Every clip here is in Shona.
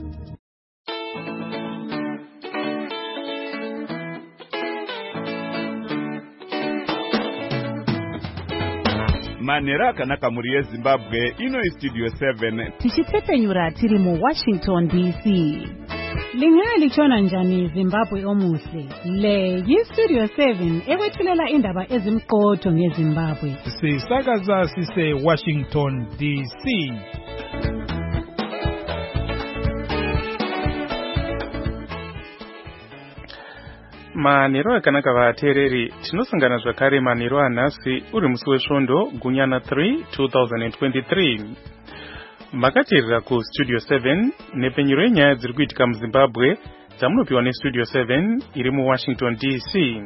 Manera kanaka muri Zimbabwe ino Studio 7 tichitepenyura tiri mu Washington DC. Lingali chona njani Zimbabwe omuhle. Le Studio 7 ekwethulela indaba ezimqotho ngeZimbabwe. Sisakaza sise Washington DC. Manero akanaka vatereri tinosangana zvakare manero anhasi uri musi wesvondo gunyana 3 2023. Makateerera ku Studio 7 nepenyero yenyaya dziri kuitika muZimbabwe dzamunopiwa neStudio 7 iri muWashington DC.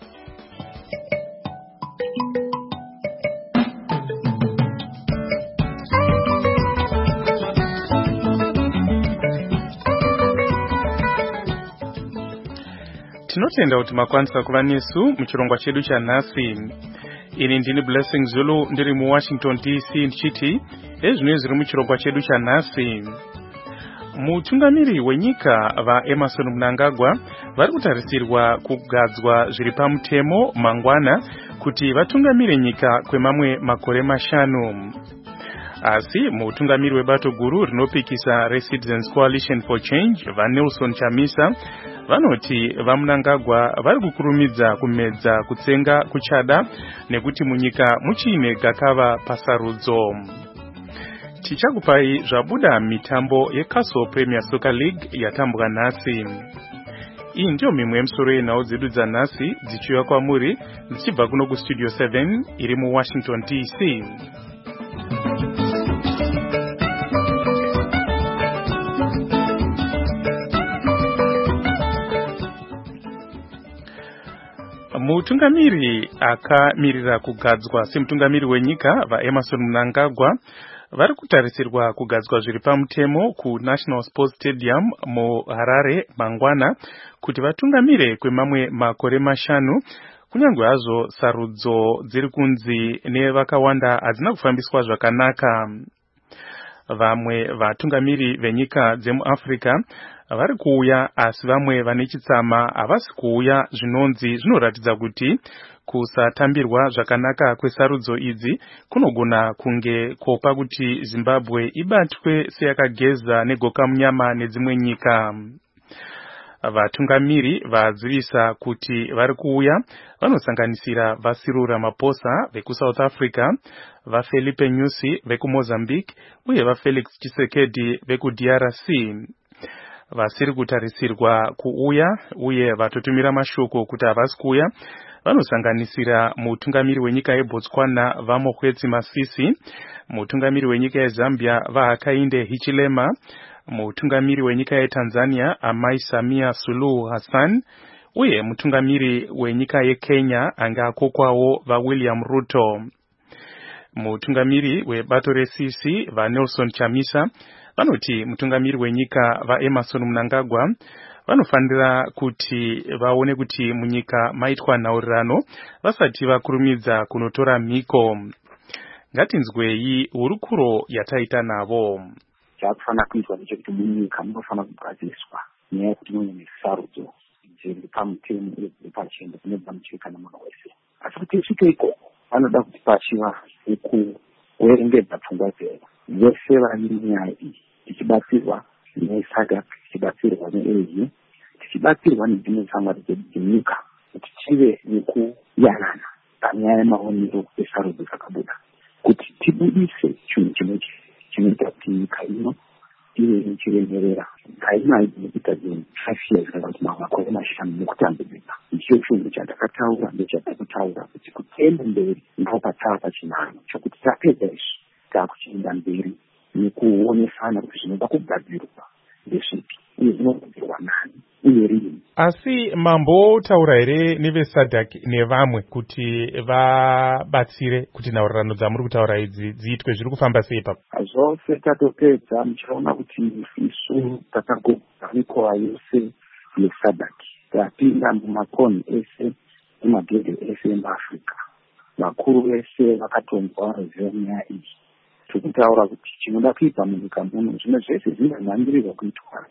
Tinotenda kuti makwanisa kuva nesu muchirongwa chedu chanhasi. Ini ndini Blessing Zulu ndiri muWashington DC ndichiti ezvino zviri muchirongwa chedu chanhasi. Mutungamiri wenyika vaEmmerson Mnangagwa vari kutarisirwa kugadzwa zviri pamutemo mangwana kuti vatungamire nyika kwemamwe makore 5. Asi mutungamiri webato guru rinopikisa reCitizens Coalition for Change vaNelson Chamisa vanoti vaMnangagwa vari kukurumidza kumedza kutsenga kuchada nekuti munyika muchine gakava pasarudzo. Tichakupai zvabuda mitambo yeCastle Premier Soccer League yatambwa nhasi. Iyi ndiyo mimwe yemisoro yenhau dzedu dzanhasi dzichiuya kwamuri dzichibva kuno kuStudio 7 iri muWashington DC. Mutungamiri akamirira kugadzwa semutungamiri wenyika vaEmmerson Mnangagwa vari kutarisirwa kugadzwa zviri pamutemo kuNational Sports Stadium muHarare mangwana kuti vatungamire kwemamwe makore 5, kunyange hazvo sarudzo dziri kunzi nevakawanda hadzina kufambiswa zvakanaka. Vamwe vatungamiri venyika dzemuAfrica vari kuuya asi vamwe vane chitsama havasi kuuya, zvinonzi zvinoratidza kuti kusatambirwa zvakanaka kwesarudzo idzi kunogona kunge kopa kuti Zimbabwe ibatwe seyakageza negoka munyama nedzimwe nyika. Vatungamiri vadzivisa kuti vari kuuya vanosanganisira vaCyril Ramaphosa vekuSouth Africa, vaFelipe Nyusi vekuMozambique uye vaFelix Tshisekedi vekuDRC. Vasiri kutarisirwa kuuya uye vatotumira mashoko kuti havasi kuuya vanosanganisira mutungamiri wenyika yeBotswana vaMokgweetsi Masisi, mutungamiri wenyika yeZambia vaHakainde Hichilema, mutungamiri wenyika yeTanzania Amai Samia Suluhu Hassan uye mutungamiri wenyika yeKenya angakokwawo vaWilliam Ruto. Mutungamiri webato reCC vaNelson Chamisa vanoti mutungamiri wenyika vaEmmerson Mnangagwa vanofanira kuti vaone kuti munyika maitwa nhaurirano vasati vakurumidza kunotora mhiko. Ngatinzwei hurukuro yataita navo. Chakufanira kuitwa ndechekuti munyika munofanira kugadziswa nyaya yekuti mune nesarudzo dziri pamutemo uye dziri pachenda dzinobva muchika nemunhu wese. Asi kuti isvike ikoko vanoda kuti pachiva kuerengedza pfungwa dzedu vese vari munyaya iyi, tichibatsirwa neSADC, tichibatsirwa neAU, tichibatsirwa nedzimwe shamwari dzedu dzenyika kuti tive nekuyanana panyaya yemaonero esarudzo dzakabuda, kuti tibudise chinhu chimwechi chinoita kuti nyika ino ive ichiremerera. Nyika ino haigoni kuita zvinhu 5 years kana kuti makore 5 nekutambudzika. Icho chinhu chandakataura ndechataura kuti kuenda mberi ndipo patava pachinano chokuti tapedza izvi taakuchienda mberi nekuonesana kuti zvinoda kugadzirwa ndezvipi uye zvinogadzirwa nani uye rini. Asi mambotaura here neveSADC nevamwe kuti vabatsire kuti nhaurirano dzamuri kutaura idzi dziitwe, zviri kufamba sei ipapo? Zvose tatopedza muchaona kuti isu takagogwa mikoa yose yeSADC, tapinda mumakonhi ese nemagedhe ese emuAfrica. Vakuru vese vakatonzwa vanoziva nyaya iyi. Tikutaura kuti chinoda kuita munyika muno zvino zvese zvinonyangirirwa kuitwa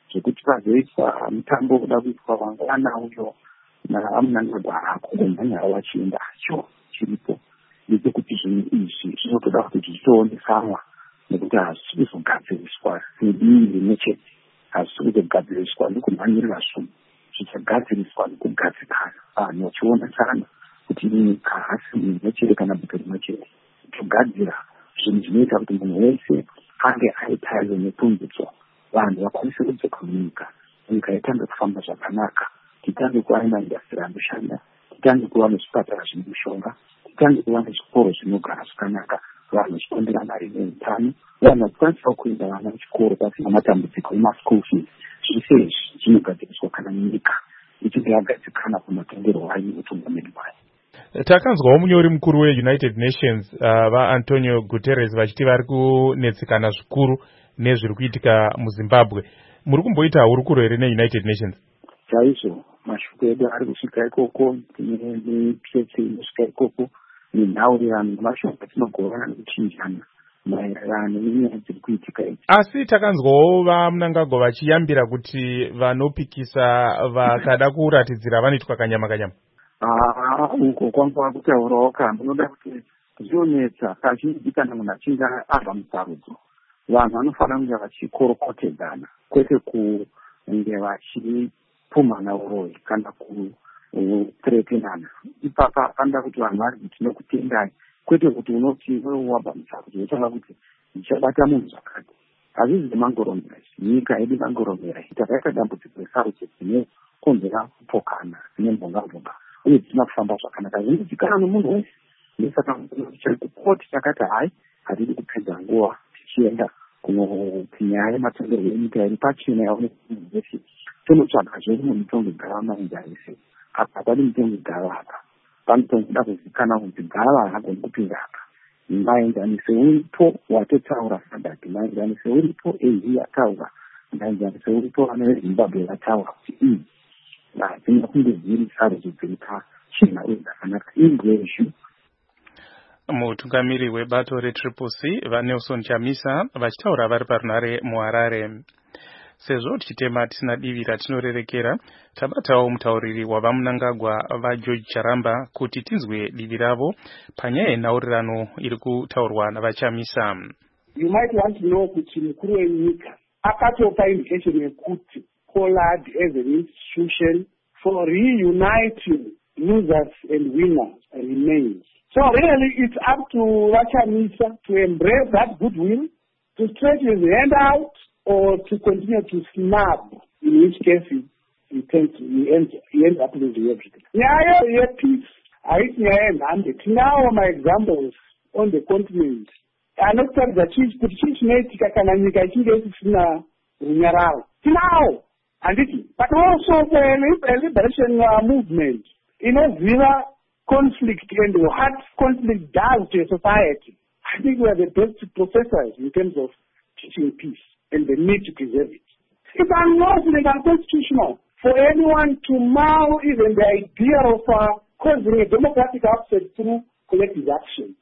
zvekuti vazoiswa mutambo kuda kuitwa Mangwana uyo naMnangagwa akugomhanya wachienda hacho chiripo. Ndechekuti zvinhu izvi zvinotoda kuti zvitoonesanwa nekuti hazvisi kuzogadziriswa sedii rimwe chete, hazvisi kuzogadziriswa nekumhanyirira zvunhu, zvichagadziriswa nekugadzikana vanhu vachionesana kuti nyika hasi imwe chete kana buka rimwe chete. Kugadzira zvinhu zvinoita kuti munhu wese ange aitaiwe nepundutso, vanhu vakwanise kudzoka munyika, nyika itange kufamba zvakanaka, titange kuva nemaindasitiri anoshanda, titange kuva nezvipatara zvine mishonga, titange kuva nezvikoro zvinogara zvakanaka, vanhu vachipondera mari neutano, vanhu vachikwanisawo kuenda vana kuchikoro pasina matambudziko emaschool fees. Zvese izvi zvinogadziriswa kana nyika ichinge yagadzikana kumatongerwo ayo utungamiri hwayo. Takanzwawo munyori mukuru weUnited Nations vaAntonio Guterres vachiti vari kunetsekana zvikuru nezviri kuitika muZimbabwe. Muri kumboita hurukuro here neUnited Nations? Chaizvo, mashoko edu ari kusvika ikoko, tine mitsetse inosvika ikoko, nenhaurirano nemashoko atinogovana nekuchinjana maererano nenyaya dziri kuitika idzi. Asi takanzwawo vaMnangagwa vachiyambira kuti vanopikisa vakada kuratidzira vanoitwa kanyama kanyama. Uko kwanga kutaurawo kamwe, unoda kuti zvionetsa kazhinji kana munhu achinge abva musarudzo, vanhu vanofanira kunge vachikorokotedzana, kwete kunge vachipumhana uroyi kana kuterekenana. Ipapa panoda kuti vanhu vari kuti tinokutendai, kwete kuti unoti iwewe wabva musarudzo wotanga kuti ndichabata munhu zvakati. Hazvizi zvemangoromera izvi, nyika yedu mangoromera izvi, takaita dambudziko resarudzo dzinokonzera kupokana, dzine mbonga uye dzisina kufamba zvakanaka. Zvinozikanwa nemunhu wese, ndosaka chirikukoti chakati hai, hatidi kupedza nguva tichienda kunyaya yematongerwo enyika iri pachena yaoneka munhu wese, tonotsvaga zvedu mumitongo igara mainda ese. Apa hapadi mitongo igara apa, panotoda kuzikanwa kuti gava hagoni kupinda apa. Maenzanise uripo watotaura sadaki, maenzanise uripo ehi ataura, maenzanise uripo vana veZimbabwe vataura kuti dzina kunge dziri sarudzo dziri pachena uye dzakanaka ingwezhu. Mutungamiri webato reTriple-C vaNelson Chamisa vachitaura vari parunare muHarare. Sezvo tichitema tisina divi ratinorerekera, tabatawo mutauriri wavaMnangagwa vaGeorge Charamba kuti tinzwe divi ravo panyaya yenhaurirano iri kutaurwa navaChamisa. You might want to know kuti mukuru wenyika akatopa indication yekuti Pollard as an institution for reuniting losers and winners remains. So really it's up to Vachamisa to embrace that goodwill, to stretch his hand out, or to continue to snub, in which case he ends up losing everything. Nyaya yepeace haisi nyaya yenhande. Tinawo maexamples on the continent anotaridza kuti chii chinoitika kana nyika ichinge isisina runyararo. Tinawo, handiti, but also for a liberation movement inoziva conflict and what conflict does to a society. I think we are the best professors in terms of teaching peace and the need to preserve it. It's unlawful and unconstitutional for anyone to mar even the idea of causing a democratic upset through collective action.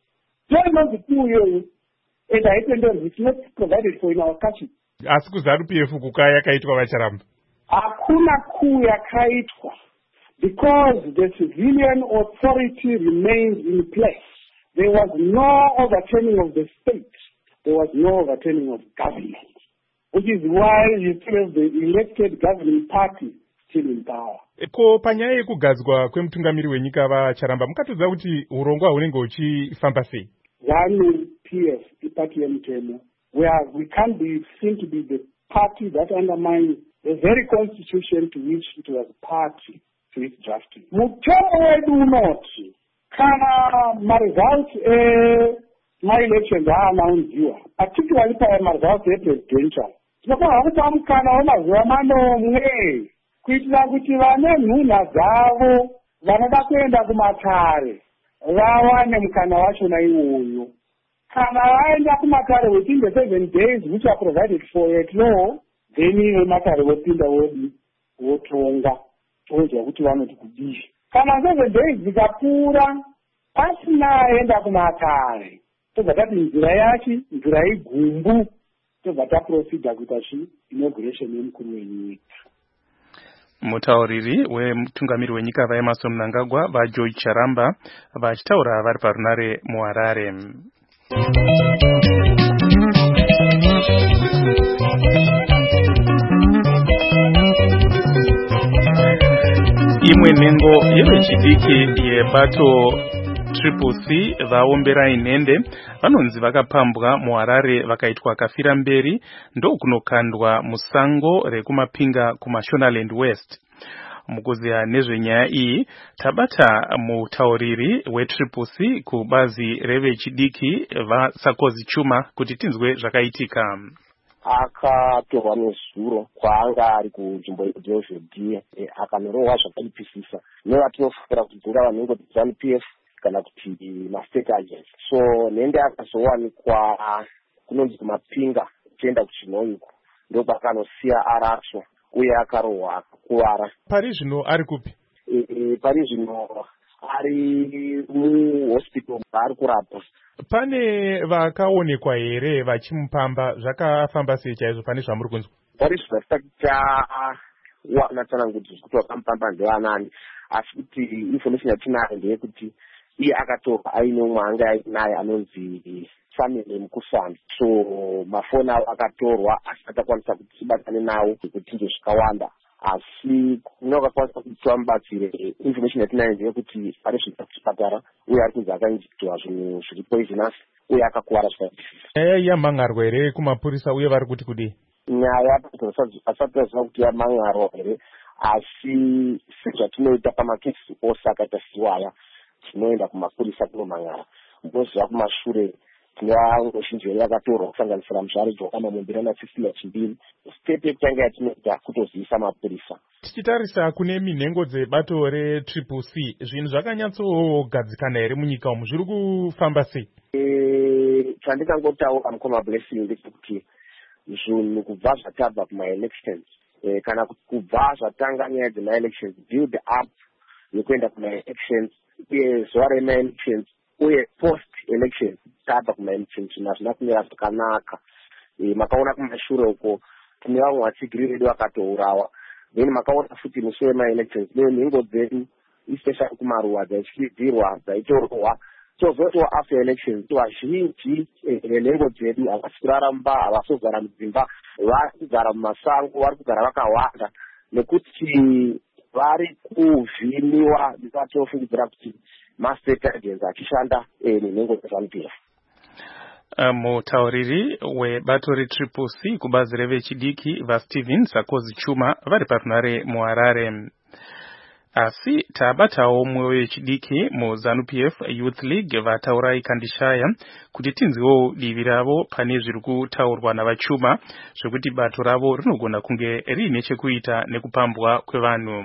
And I think it's not provided for in our country. Asi kuZANU-PF kuka yakaitwa vaCharamba? Hakuna kuu yakaitwa, because the civilian authority remains in place. There was no overturning of the state. There was no overturning of government, which is why you still have the elected governing party still in power. Ko panyaya yekugadzwa kwemutungamiri wenyika vaCharamba mukatodza kuti urongwa hunenge huchifamba sei? ZANU-PF iparty yemutemo, where we can't be seen to be the party that undermines the very constitution to which it was party to its drafting. Mutemo wedu unoti kana results my-elections haanaunziwa, particularly results presidential, tinofanira kupa mukana wemazuva manomwe kuitira kuti vane nhunha dzavo vanoda kuenda kumatare vawane mukana wachona iwoyo. Kana vaenda kumatare within the 7 days which are provided for at law, then iwe matare wopinda wotonga tonzwa kuti vanoti kudii. Kana 7 days zikapfuura pasina aenda kumatare, tobva tati nzira yachi nzira igumbu, tobva taprofida kuita inauguration yemukuru wenyika. Mutauriri wemutungamiri wenyika vaEmmerson Mnangagwa vaGeorge Charamba vachitaura vari parunare muHarare. Imwe nhengo yevechidiki yebato Triple C vaombera inhende vanonzi vakapambwa muHarare vakaitwa kafira mberi ndokunokandwa musango rekumapinga kuMashonaland West. Mukuziya nezvenyaya iyi tabata mutauriri weTriple C kubazi revechidiki vaSakosi Chuma kuti tinzwe zvakaitika. Akatorwa nezuro kwaanga ari kunzvimbo yeDovhedi akanorohwa zvakaipisisa nevatinofungira kuti dzingava nhengo dzeZANU-PF kana kuti mastate agents. So nende akazowanikwa kunonzi kumapinga uchienda kuChinoiko ndokwakanosiya aratsva uye akarohwa akakuvara. Pari zvino ari kupi? Pari zvino ari muhospital ari kurapwa. Pane vakaonekwa here vachimupamba, zvakafamba sei chaizvo pane zvamuri kunzwa? Pari zvino tawana tsanangudzo kuti vakamupamba ndevanani, asi kuti information yatinayo ndeyekuti iye akatorwa aine umwe anga ainaye anonzi Samuel Mukusani. So mafoni avo akatorwa asi atakwanisa kuti tibatane nawo kuti ndezvikawanda, asi kunokakwanisa kuti tivamubatsire. Information yatinayo ndeyekuti ari zvipatara uye ari kunzi akainjectwa zvinhu zviri poisonous uye akakuvara zvakaipisisa. Nyaya yamhangarwa here kumapurisa uye vari kuti kudii? Nyaya asati aziva kuti yamhangarwa here, asi sezvatinoita pamakesi ose akaita siwaya tinoenda kumapurisa kunomhangara. Munoziva kumashure tinongoshinji here yakatorwa kusanganisira mushari Jokama Mumbirana 16 step yekutanga yatinoita kutozivisa mapurisa. Tichitarisa kune minhengo dzebato reTriple C, zvinhu zvakanyatsogadzikana here munyika umu, zviri kufamba sei? Chandikangotaura mukoma Blessing ndechekuti zvinhu kubva zvatabva kumaelections kana kubva zvatanga nyaya dzemaelections build up yekuenda kumaelections uye zuva remaelections uye post elections tabva kumaelections zvinhu hazvina kumira zvakanaka. Makaona kumashure uko tine vamwe vatsigiri vedu vakatourawa, then makaona futi musi wemaelections nenhengo dzedu especially kumaruwa dzaityizirwa dzaitorohwa. Tozotiwa after elections vazhinji nenhengo dzedu havasi kurara mumba, havasi kugara mudzimba, vari kugara mumasango, vari kugara vakawanda nekuti vari kuvhiniwa ndikatofungidzira kuti mastate agents achishanda nenhengo dzeZANU-PF. Mutauriri webato reTriple C kubazi revechidiki vaStephen Sakosi Chuma vari parunare muHarare. Asi tabatawo mumwe wechidiki muZANU-PF Youth League vataurai Kandishaya kuti tinzwewo divi ravo pane zviri kutaurwa navaChuma zvekuti bato ravo rinogona kunge riine chekuita nekupambwa kwevanhu.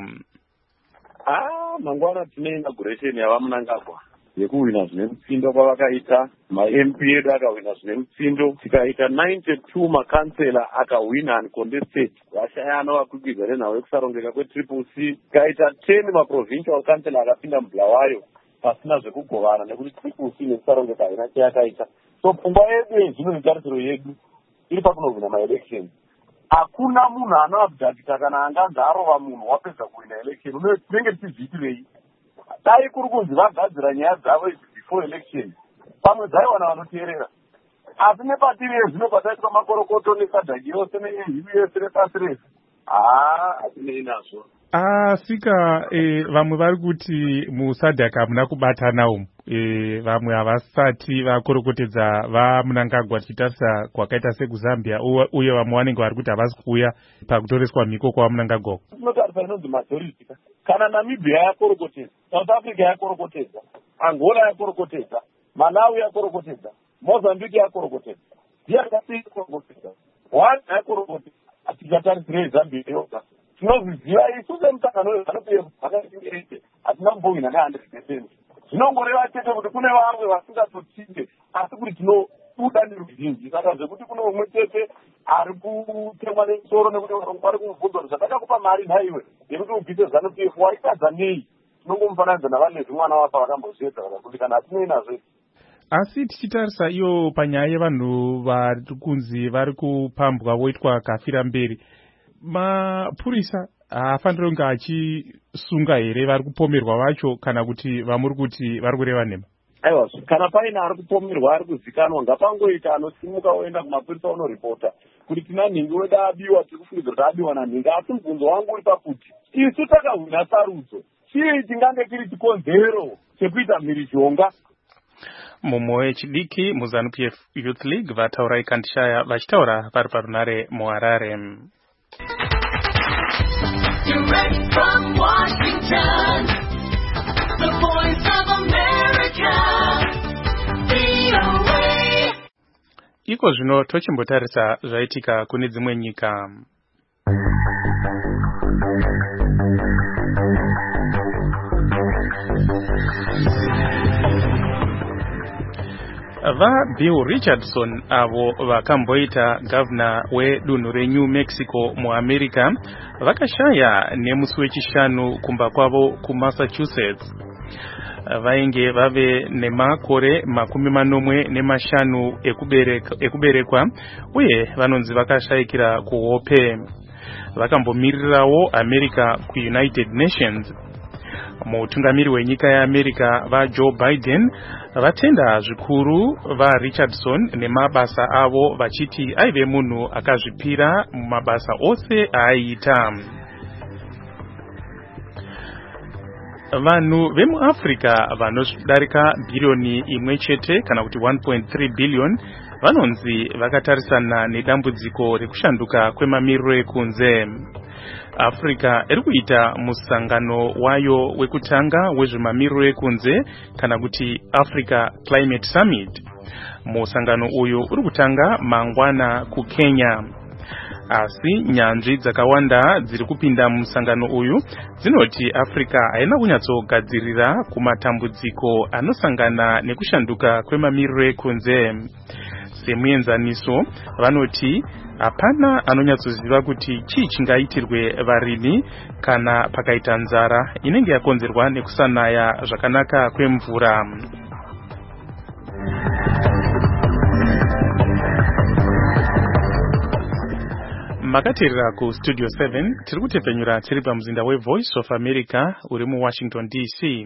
Mangwana tine inauguration yavaMnangagwa yekuhwina zvine mutsindo kwavakaita, maMP edu akahwina zvine mutsindo, tikaita 92 makansela akahwina uncontested, vashaya anovakwikwiza nenhau yekusarongeka kweTriple C, tikaita 10 maprovincial council akapinda mubulawayo pasina zvekugovana nekuti Triple C nekusarongeka haina chayakaita. So pfungwa yedu yezvino netarisiro yedu iri pakunohwina maelections. Hakuna munhu anoabhadhakita kana anganzi arova munhu wapedza kuhwina election. Tinenge tichizviitirei? Dai kuri kunzi vagadzira nyaya dzavo before election, pamwe dzaiwana vanoteerera. Asi nepatiri yezvino pataitwa makorokoto nesadhaki yose nehivi yese nepasi rese, hatinei nazvo. Asika vamwe vari kuti musadhaki hamuna kubatana umu, vamwe havasati vakorokotedza vaMnangagwa tichitarisa kwakaita sekuZambia, uye vamwe vanenge vari kuti havasi kuuya pakutoreswa mhiko kwavaMnangagwa. Tinotarisa inonzi majority. Kana Namibia yakorokotedza, South Africa yakorokotedza, Angola yakorokotedza, Malawi yakorokotedza, Mozambique yakorokotedza, DRC yakorokotedza, Rwanda yakorokotedza. Tikatarisirei Zambia yoga tinozviziva isu semusangano weZANU-PF vakatingerete hatina kumbohwina ne100%. Zvinongoreva chete kuti kune vamwe vasingatotinde, asi kuti tinobuda neruzhinji. Saka zvekuti kuno umwe chete ari kutemwa nemusoro nekuti vari kumubvunza kuti zvakatakupa mari nhaiwe yekuti ubvise ZANU-PF waitadza nei. Tinongomufananidza navanezvi mwana wafa vakambozviedza kuti kana hatinei nazvo. Asi tichitarisa iyo panyaya yevanhu vari kunzi vari kupambwa voitwa kafira mberi, mapurisa haafaniri kunge achisunga here vari kupomerwa vacho, kana kuti vamuri kuti vari kureva nhema? Aiwa, kana paine ari kupomerwa ari kuzikanwa, ngapangoita anosimuka oenda kumapurisa onoripota kuti tina nhingi wedu abiwa, tiri kufungidzira kuti abiwa nanhingi. Asi mubvunzo wangu uri pakuti isu takahwina sarudzo, chii chingange chiri chikonzero chekuita mhirizhonga? Mumwe wechidiki muZANU-PF Youth League vataura ikandishaya vachitaura vari parunare muHarare. Direct from Washington, the voice of America, VOA. Iko zvino tochimbotarisa zvaitika kune dzimwe nyika. Bill Richardson avo vakamboita gavana wedunhu reNew Mexico muAmerica vakashaya nemusi wechishanu kumba kwavo kuMassachusetts. Vainge vave nemakore 45 ekuberekwa uye vanonzi vakashayikira kuhope. Vakambomirirawo America kuUnited Nations. Mutungamiri wenyika yeAmerica vaJoe Biden vatenda zvikuru vaRichardson nemabasa avo vachiti aive munhu akazvipira mumabasa ose aiita. Vanhu vemuAfrica vanodarika bhirioni imwe chete kana kuti 1.3 billion vanonzi vakatarisana nedambudziko rekushanduka kwemamiriro ekunze. Africa iri kuita musangano wayo wekutanga wezvemamiriro ekunze kana kuti Africa Climate Summit. Musangano uyu uri kutanga mangwana kuKenya. Asi nyanzvi dzakawanda dziri kupinda musangano uyu dzinoti Africa haina kunyatsogadzirira kumatambudziko anosangana nekushanduka kwemamiriro ekunze. Semuenzaniso vanoti hapana anonyatsoziva kuti chii chingaitirwe varimi kana pakaita nzara inenge yakonzerwa nekusanaya zvakanaka kwemvura. Makateerera ku Studio 7 tiri kutepfenyura tiri pamuzinda weVoice of America uri muWashington DC.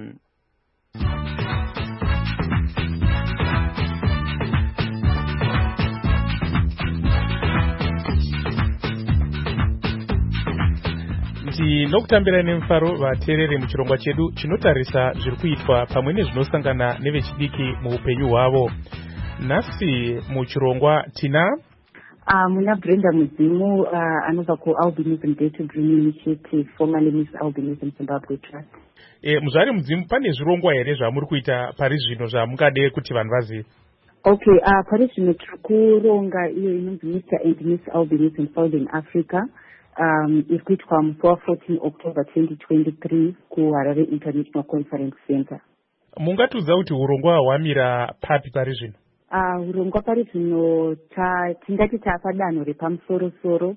Ndinokutambira nemufaro vateereri muchirongwa chedu chinotarisa zviri kuitwa pamwe nezvinosangana nevechidiki muupenyu hwavo. Nhasi muchirongwa tina muna Brenda Mudzimu anobva kuAlbinism Day to Dream Initiative, formerly Miss Albinism Zimbabwe Trust. Muzvari Mudzimu, pane zvirongwa here zvamuri kuita pari zvino zvamungade kuti vanhu vazive? Okay, pari zvino tiri kuronga iyo inonzi Mr. and Miss Albinism Southern Africa. Iri kuitwa musi wa14 October 2023 kuHarare International Conference Center. Mungatiudza kuti urongwa hwamira papi pari zvino? Urongwa pari zvino tingati tapadanho repamusoro-soro.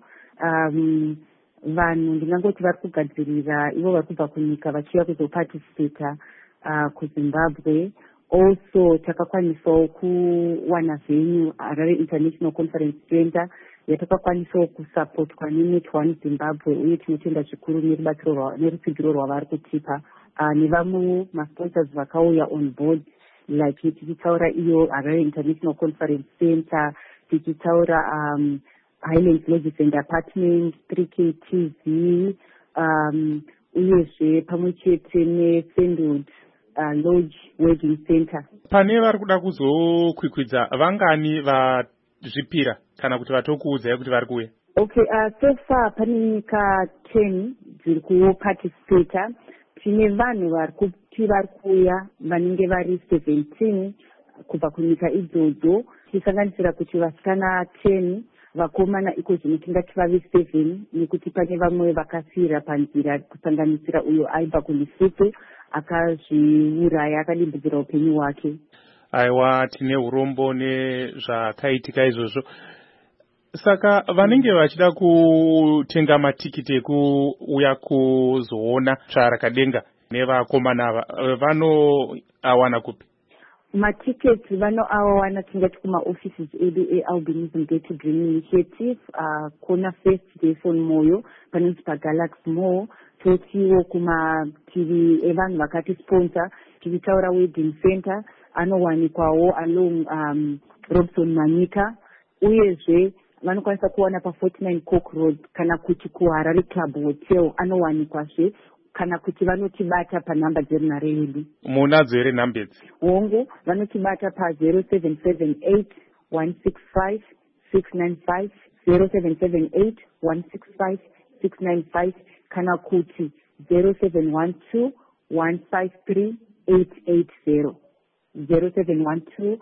Vanhu ndingangoti vari kugadzirira ivo vari kubva kunyika vachiuya kuzoparticipata kuZimbabwe. Also takakwanisawo kuwana venue Harare International Conference Center yatakakwanisawo kusapotwa neNet One Zimbabwe, uye tinotenda zvikuru nerutsigiro rwavari kutipa nevamwe masponsors vakauya on board, like tichitaura iyo Harare International Conference Center, tichitaura Highlands Lodges and Apartments, 3K TV, uyezve pamwe chete neSandwood Lodge Wedding Center. Pane vari kuda kuzokwikwidza vangani vazvipira kana kuti vatokuudzai kuti vari kuuya? Okay, so far pane nyika 10 dziri kuparticipata. Tine vanhu vari kuuya vanenge vari 17 kubva kunyika idzodzo, tichisanganisira kuti vasikana 10, vakomana iko zvino tingati vave 7, nekuti pane vamwe vakasira panzira kusanganisira uyo aibva kuLesotho akazviuraya akadimbudzira upenyu hwake. Aiwa, tine urombo nezvakaitika izvozvo. Saka vanenge vachida kutenga matikiti ekuuya kuzoona tsvarakadenga nevakomana ava vanoawana kupi? matickets vanoawana tingati kumaoffices edu ealbinism Dare to Dream Initiative kona first day phone moyo panonzi pagalaxy mall, totiwo kumativi evanhu vakati sponsor tichitaura wedding center anowanikwawo along Robson Manyika, uyezve vanokwanisa kuwana pa49 Cork Road kana kuti kuHarare Club Hotel anowanikwazve kana kuti vanotibata panhamba dzenhare yedu. Munadzo here nhamba idzi? Hongu vanotibata pa 0778 165 695 0778 165 695 kana kuti 0712 153 880 0712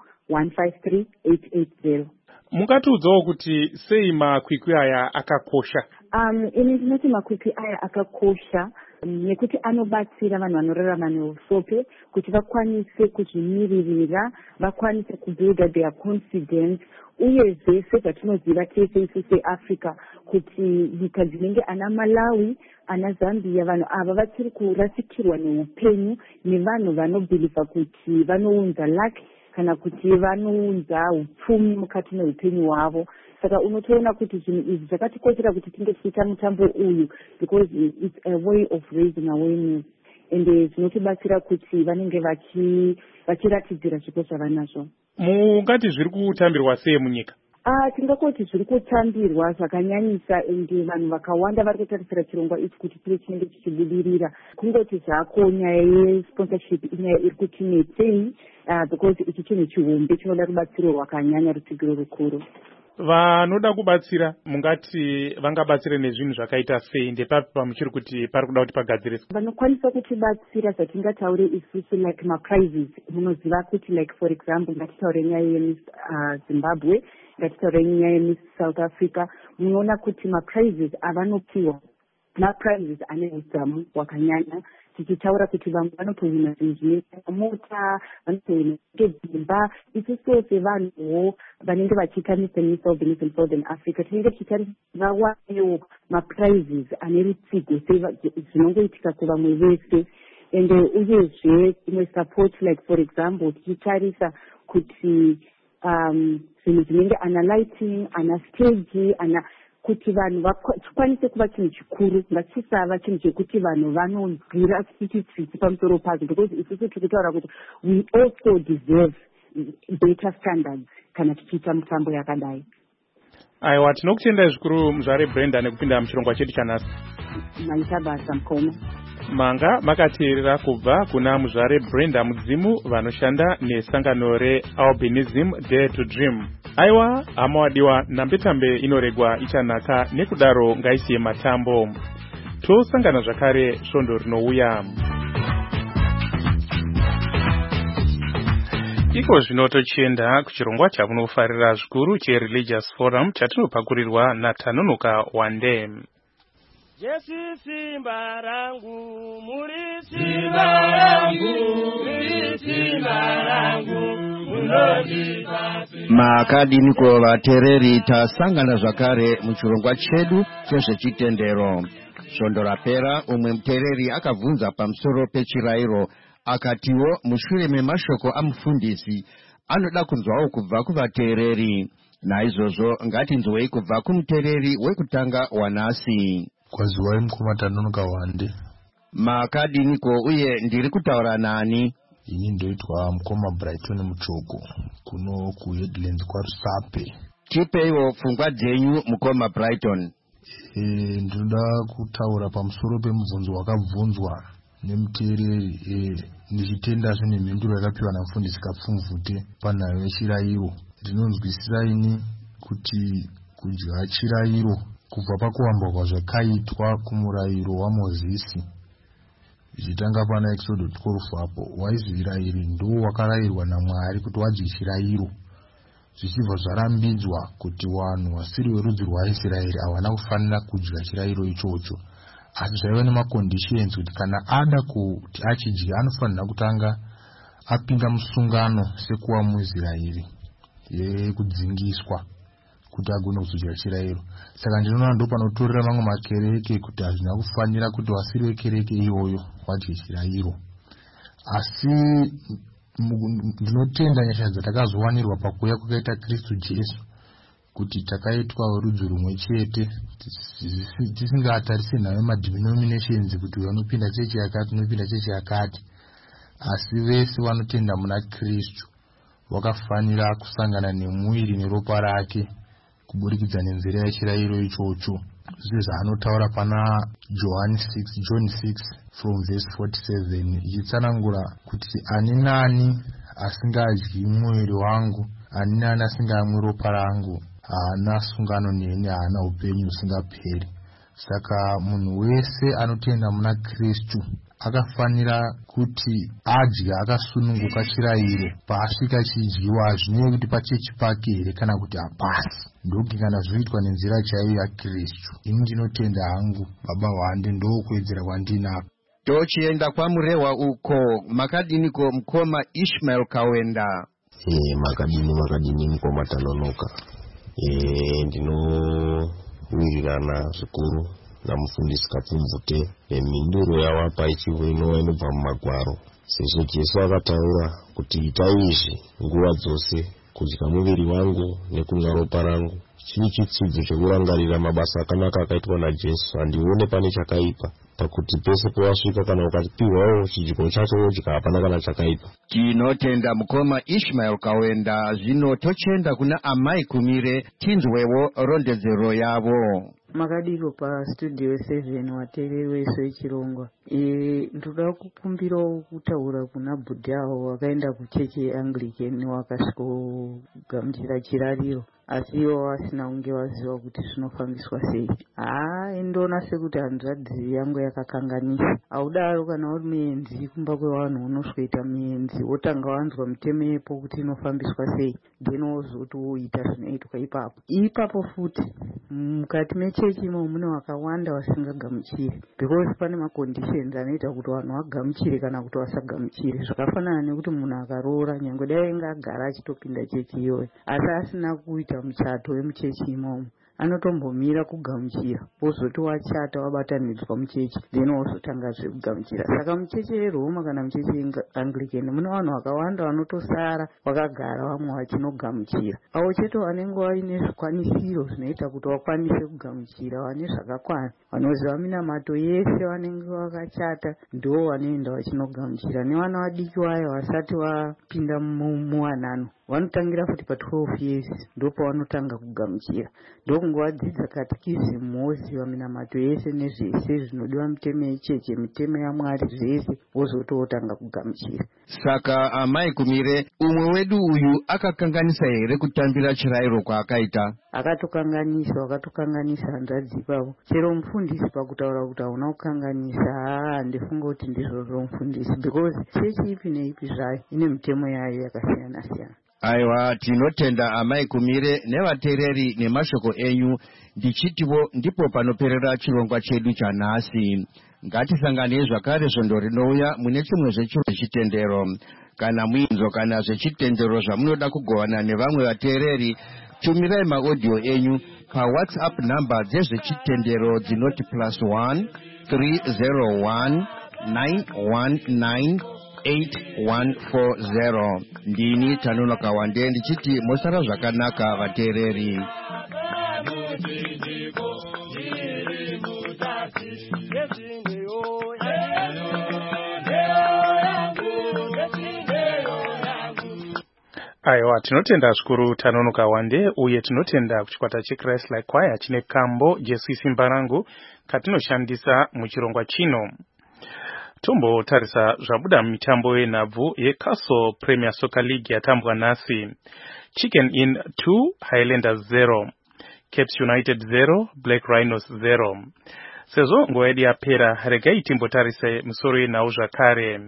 153 880. Mungatiudzawo kuti sei makwikwi aya akakosha? Ini ndinoti makwikwi aya akakosha nekuti anobatsira vanhu vanorarama neusope kuti vakwanise kuzvimiririra, vakwanise kubuilda their confidence, uyezve sezvatinoziva tese isu seAfrica kuti nyika dzinenge ana Malawi, ana Zambia, vanhu ava vachiri kurasikirwa neupenyu nevanhu vanobhiliva kuti vanounza luck kana kuti vanounza upfumi mukati meupenyu hwavo. Saka unotoona kuti zvinhu izvi zvakatikoshera kuti tinge tichiita mutambo uyu because it's a way of raising awareness and zvinotibatsira kuti vanenge vachiratidzira zvipo zvavanazvo. Mungati zviri kutambirwa sei munyika? Tingakoti zviri kutambirwa zvakanyanyisa ende vanhu vakawanda vari kutarisira chirongwa ichi kuti tive chinenge chichibudirira. Kungoti zvako nyaya yesponsorship inyaya iri kutinetsei because ichi chinhu chihombe chinoda rubatsiro rwakanyanya, rutsigiro rukuru. Vanoda kubatsira mungati vangabatsire nezvinhu zvakaita sei? Ndepapi pamuchiri kuti pari kuda kuti pagadziriswe? Vanokwanisa kutibatsira zvatingataure isusu like maprizes. Munoziva kuti like for example ngatitaure nyaya yeMiss Zimbabwe, ngatitaure nyaya yeMiss South Africa. Munoona kuti maprizes avanopiwa maprizes ane udzamu hwakanyanya. Tichitaura kuti vamwe vanotohwina zvinhu zvinoita mota, vanotohwina dzimba. Isusu sevanhuwo vanenge vachiita Miss Albinism Southern Africa tinenge tichitarisa vawanewo maprizes ane rutsigo zvinongoitika kuvamwe vese. And uyezve imwe support like for example tichitarisa kuti zvinhu zvinenge ana lighting, ana stage, ana kuti vanhu chikwanise kuva chinhu chikuru, ngachisava chinhu chekuti vanhu vanonzwira tsitsi pamusoro pazvo because isusu tiri kutaura kuti we also deserve better standards kana tichiita mutambo yakadai. Aiwa, tinokutendai zvikuru Muzvare Brenda nekupinda muchirongwa chedu chanhasi. Maita basa mukoma. Manga makateerera kubva kuna Muzvare Brenda Mudzimu vanoshanda nesangano reAlbinism Dare to Dream. Aiwa, hama wadiwa, nambetambe inoregwa ichanaka, nekudaro ngaisiye matambo. Tosangana zvakare svondo rinouya. Iko zvino tochienda kuchirongwa chamunofarira zvikuru cheReligious Forum chatinopakurirwa naTanonoka Wande. Jesu simba rangu, muri simba rangu, muri simba rangu, maakadiniko vateereri tasangana zvakare muchirongwa chedu chezvechitendero. Svondo rapera umwe muteereri akabvunza pamusoro pechirayiro akatiwo mushure memashoko amufundisi anoda kunzwawo kubva kuvateereri. Naizvozvo ngatinzwei kubva kumuteereri wekutanga wanhasi. Kwaziwai mukoma Tanonoka Wande. Maakadiniko uye ndiri kutaura nani? Ini ndoitwa mukoma Brighton Muchoko kuno kuHeadlands kwaRusape. Tipeiwo pfungwa dzenyu mukoma Brighton. Ndinoda kutaura pamusoro pemubvunzo wakabvunzwa nemuteereri ndichitendazve nemhinduro yakapiwa namufundisi Kapfumvute panhau yechirayiro. Ndinonzwisisa ini kuti kudya chirayiro kubva pakuwambwa kwazvakaitwa kumurayiro waMozisi zvichitanga pana Exodus 12 apo waizvirayiri ndo wakarayirwa naMwari kuti wadye chirayiro, zvichibva zvarambidzwa kuti vanhu vasiri verudzi rwaIsraeri havana kufanira kudya chirayiro ichocho, asi zvaiva nemaconditions kuti kana ada kuti achidya anofanira kutanga apinda musungano sekuva muIsraeri yekudzingiswa kuti agone kuzodya chirayiro. Saka ndinoona ndo panotorera mamwe makereke kuti hazvina kufanira kuti vasiri vekereke iyoyo vadye chirayiro. Asi ndinotenda nyasha dzatakazowanirwa pakuuya kwakaita Kristu Jesu, kuti takaitwa rudzi rumwe chete, tisingatarise nayo madenominations kuti uyu anopinda chechi yakati unopinda chechi yakati, asi vese vanotenda muna Kristu wakafanira kusangana nemuviri neropa rake kuburikidza nenzira yechirayiro ichocho. Zvizvo zvaanotaura pana John 6 from verse 47 ichitsanangura kuti ani nani asingadyi muviri wangu, ani nani asingamwi ropa rangu, haana sungano neni, haana upenyu husingaperi. Saka munhu wese anotenda muna Kristu akafanira kuti adye akasununguka chirayiro. Paasvika chidyiwa zvinove kuti pachechi pake here kana kuti hapasi, ndokuti kana zvoitwa nenzira chaiyo yaKristu. Ini ndinotenda hangu, baba wande ndokuwedzera kwandinako. Tochienda kwamurehwa uko, makadiniko mukoma Ishmael Kawenda? Makadini mukoma Tanonoka. Ndinowirirana zvikuru namufundisi Kapfumvute nemhinduro yawapa ichivo inova inobva mumagwaro, sezvo Jesu akataura kuti itai izvi nguva dzose, kudya muviri wangu nekunwa ropa rangu. Chini chitsidzo chokurangarira mabasa akanaka akaitwa naJesu. Handione pane chakaipa pakuti pese powasvika kana ukapiwawo chidyo chacho wodya, hapana kana chakaipa. Tinotenda mukoma Ishmael Kawenda. Zvino tochenda kuna Amai Kumire tinzwewo rondedzero yavo. Makadiro pa studio 7 watereri wese wechirongwa. Ndoda kukumbirawo kutaura kuna bhudhi avo wakaenda kuchechi yeAnglican wakasvikogamuchira chirariro, asi ivo vasina kunge vaziva kuti zvinofambiswa sei. Indoona sekuti hanzvadzi yangu yakakanganisa. Audaro kana uri muenzi kumba kwevanhu unosveta muenzi wotanga wanzwa mutemepo kuti inofambiswa sei, then wozoti woita zvinoitwa ipapo futi. Mukati mechechi imo mune wakawanda vasingagamuchiri, because pane maconditions anoita kuti vanhu vagamuchire kana kuti vasagamuchire. Zvakafanana nekuti munhu akaroora, nyangwe dai ainge agara achitopinda chechi iyoyo, asi asina kuita muchato wemuchechi imomo, anotombomira kugamuchira, wozoti wachata wabatanidzwa muchechi, then wozotanga zvekugamuchira. Saka muchechi yeRoma kana muchechi yeAnglican mune vanhu vakawanda vanotosara vakagara, vamwe vachinogamuchira. Avo chete vanenge vaine zvikwanisiro zvinoita kuti vakwanise kugamuchira, vane zvakakwana, vanoziva minamato yese, vanenge vakachata, ndo vanoenda vachinogamuchira. Nevana vadiki vayo vasati vapinda muwanano vanotangira futi pa12 years ndo pavanotanga kugamuchira. Ndokungowadzidza katekisimu woziva minamato yese nezvese zvinodiwa mitemo yechechi, mitemo yaMwari, zvese wozototanga kugamuchira. Saka Amai Kumire, umwe wedu uyu akakanganisa here kutambira chirayiro kwaakaita? Akatokanganisa hanzvadzi pavo. Chero mufundisi pakutaura kuti hauna kukanganisa, handifunga kuti ndizvo mufundisi, because chechi ipi neipi zvayo ine mitemo yayo yakasiyana siyana. Aiwa, tinotenda Amai Kumire nevateereri nemashoko enyu. Ndichitiwo ndipo panoperera chirongwa chedu chanhasi. Ngatisangane zvakare svondo rinouya mune chimwe zvechiro zvechitendero. Kana muinzo kana zvechitendero zvamunoda kugovana nevamwe vateereri, tumirai maaudio enyu paWhatsApp namba dzezvechitendero dzinoti +1 301 919 8140. Ndini Tanonoka Wande ndichiti mosara zvakanaka vateereri. Aiwa, tinotenda zvikuru Tanonoka Wande, uye tinotenda kuchikwata cheChrist Like Choir chine kambo Jesu Simba Rangu katinoshandisa muchirongwa chino. Tombotarisa zvabuda mitambo yenhabvu yeCastle Premier Soccer League yatambwa nhasi. Chicken Inn 2, Highlanders 0, Caps United 0, Black Rhinos 0. Sezvo nguva yedu yapera, regai timbotarise misoro yenhau zvakare.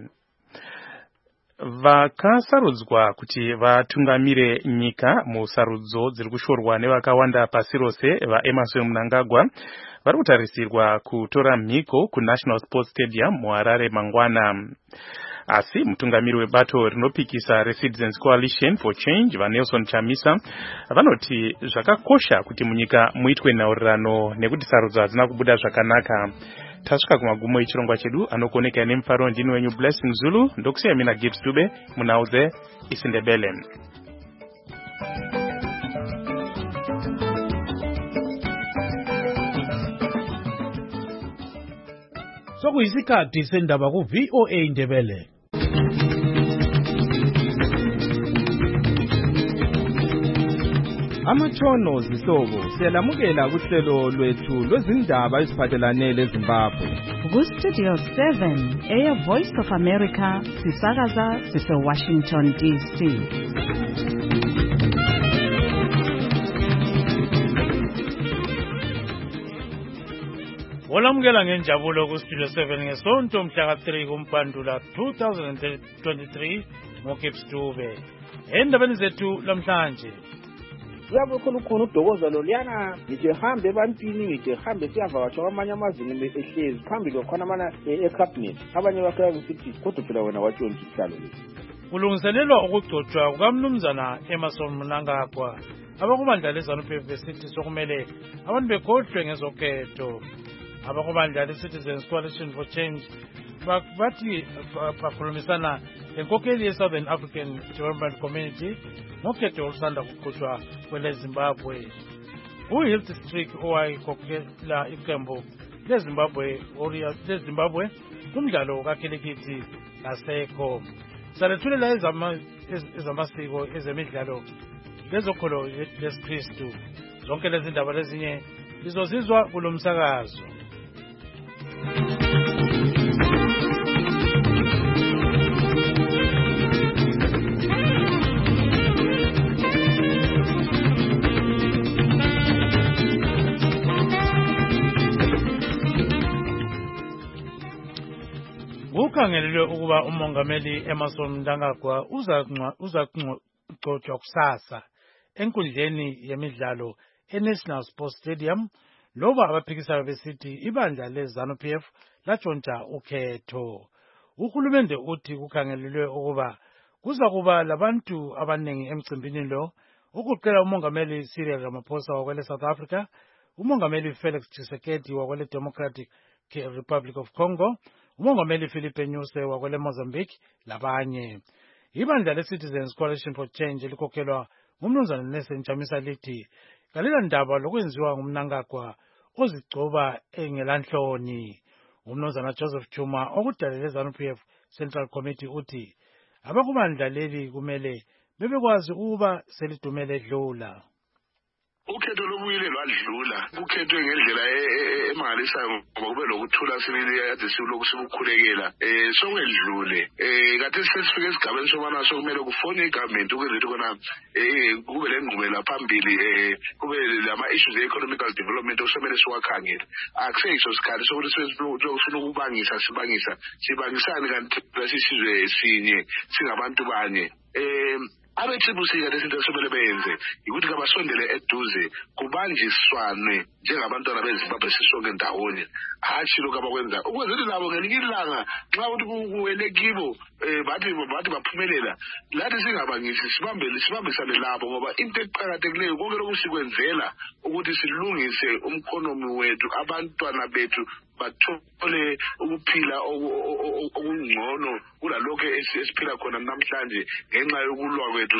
Vakasarudzwa kuti vatungamire nyika musarudzo dziri kushorwa nevakawanda pasi rose vaEmmerson Mnangagwa vari kutarisirwa kutora mhiko kuNational Sports Stadium muHarare mangwana. Asi mutungamiri webato rinopikisa reCitizens Coalition for Change vaNelson Chamisa vanoti zvakakosha kuti munyika muitwe nhaurirano nekuti sarudzo hadzina kubuda zvakanaka. tasvika kumagumo echirongwa chedu. Anokuoneka nemufaro ndini wenyu Blessing Zulu. Ndokusiya mina Gibbs Dube munauze isiNdebele. Sokuyisikhathi sendaba ku VOA Ndebele. Amatshono zihlobo siyalamukela kuhlelo lwethu lwezindaba eziphathelane leZimbabwe. Ku-Studio 7 eya Voice of America sisakaza sise-Washington DC. Olamukela ngenjabulo ku-Studio 7 ngesonto mhla ka-3 kuMpandula 2023 ngoGibbs Dube. Endabeni zethu lamhlanje Yabo khona uDokoza Loliyana ngithi hambe ebantwini ngithi hambe siyavakasha kwamanye amazinga ehlezi phambili khona mana ecabinet abanye bakaya ukuthi kodwa phela wena watshontsha isihlalo lesi. Kulungiselelwa ukugcotshwa kukamnumzana Emerson Mnangagwa abakubandla leZANU-PF besithi sokumele abantu bekhohlwe ngezokhetho. Abakubandla leCitizens Coalition for Change bathi bakhulumisana lenkokheli ye-Southern African Development Community ngokhetho olusanda kuqhutshwa kweleZimbabwe. uHilt Street owayekhokhela iqembu leZimbabwe kumdlalo kakhilikithi lasekho. Salethulela ezamasiko ezemidlalo lezokholo lesiKristu. Zonke lezi ndaba lezinye lizozizwa kulomsakazo. Kukhangelelwe ukuba umongameli Emerson Mnangagwa uza kugcotshwa kusasa enkundleni yemidlalo eNational Sports Stadium loba abaphikisayo besithi ibandla leZANU-PF latshontsha ukhetho. Uhulumende uthi kukhangelelwe ukuba kuza kuba labantu abaningi emcimbini lo ukuqela umongameli Cyril Ramaphosa wakwele South Africa, umongameli Felix Tshisekedi wakwele Democratic Republic of Congo, umongameli Philippe Nyusi wakwele Mozambique labanye. Ibandla leCitizens Coalition for Change likhokhelwa ngumnumzana Nelson Chamisa lithi kalela ndaba lokwenziwa ngumNangagwa ozigcoba engelanhloni. Umnumzana Joseph Chuma okudalele ZANU-PF Central Committee uthi abakubandla leli kumele bebekwazi ukuba selidumele dlula. Ukhetho lobuyile lwadlula kukhethwe ngendlela emangalisayo ngoba kube lokuthula sibili kade siloku sibukhulekela sokwedlule kade sesifike esigabeni sobana sokumele kufone igovernment ukuze khona kube lengqubela phambili kube lama issues economical development osemele siwakhangela akuseyiso sikhathi sokuthi sesifuna ukubangisa sibangisane kanti lesizwe esinye singabantu banye abethibusika lezinto somele benze ukuthi kabasondele eduze kubanjiswane njengabantwana beZimbabwe sisonke ndawonye hathi lokho abakwenza ukwenza labo ngelinye ilanga nxa uthi kuwele kibo bathi baphumelela lathi singabangisi sibambisane labo ngoba into eqhakathekileyo konke lokusikwenzela ukuthi silungise umkhonomi wethu abantwana bethu bathole ukuphila okungcono kulalokho esiphila khona namhlanje ngenxa yokulwa kwethu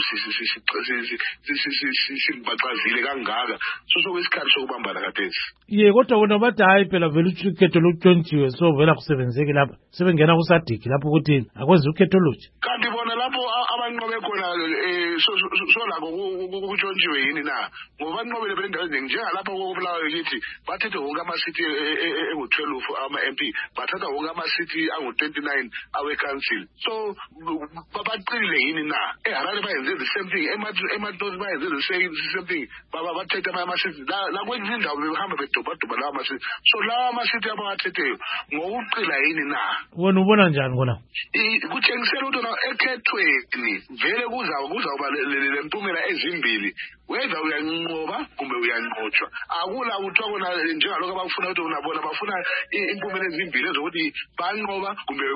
sibaqazile kangaka sokwesikhathi sokubambana kathesi. Kodwa bona bathi hayi phela vele ukhetho lutshontshiwe so vela kusebenzeki lapha sebengena kusadiki lapho ukuthi akwenza ukhetho olutsha. Kanti bona lapho abanqobe khona so lakho kutshontshiwe yini na ngoba banqobele phela endaweni eziningi njengalapho kokubulawayo kithi bathethe wonke amasithi engu-12 ama-MP bathatha wonke amasithi angu-29 awe-council so babaqile yini na eHarare bayenze the same thing eMatloti bayenze the same thing bathethe amasithi lakwenye indawo behamba bedobhadoba lawa masithi so lawa amasithi abawathetheyo ngokuqila yini na wena ubona njani kona kutshengisela ukuthi ekhethweni vele kuzawuba ngoba le mpumela ezimbili whether uyanqoba kumbe uyanqotshwa akula kuthiwa kona njengalokho abafuna ukuthi unabona bafuna impumela ezimbili ezokuthi banqoba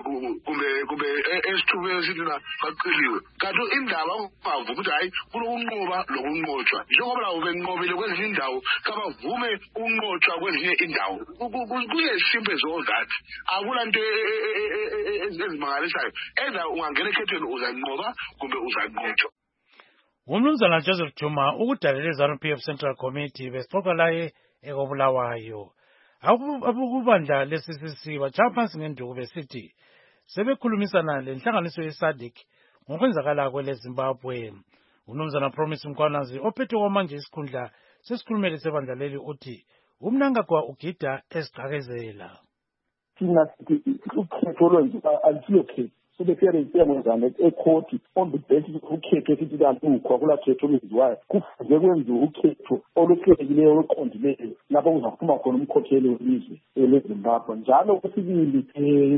kumbe esithubeni sithi baqiliwe kanti indaba bavuma ukuthi hayi kunokunqoba lokunqotshwa njengoba labo benqobile kwezinye indawo kabavume ukunqotshwa kwezinye indawo kuyesimple so that akula nto ezimangalisayo either ungangena ekhethweni uzanqoba kumbe uzanqotshwa. Umnumzana Joseph Juma ukudalele ZANU-PF Central Committee besixoxa laye ekobulawayo. Abukubandla le-CCC batshaya phansi ngenduku besithi sebekhulumisana lenhlanganiso ye-SADC ngokwenzakala kwele-Zimbabwe. Umnumzana Promise Mkhwanazi ophethe kwamanje isikhundla sesikhulumeli sebandla leli uthi uMnangagwa ugida esiqakezela. Thina sithi ukhetho lwenziwa alilokhetho sebefere siyamenzana ekhoti on the basis ukhetho esithi kalukho akula khetho olwenziwayo kufuze kwenziwe ukhetho olukhethekileyo oluqondileyo lapho kuzaphuma khona umkhokheli welizwe leZimbabwe. Njalo kwesibili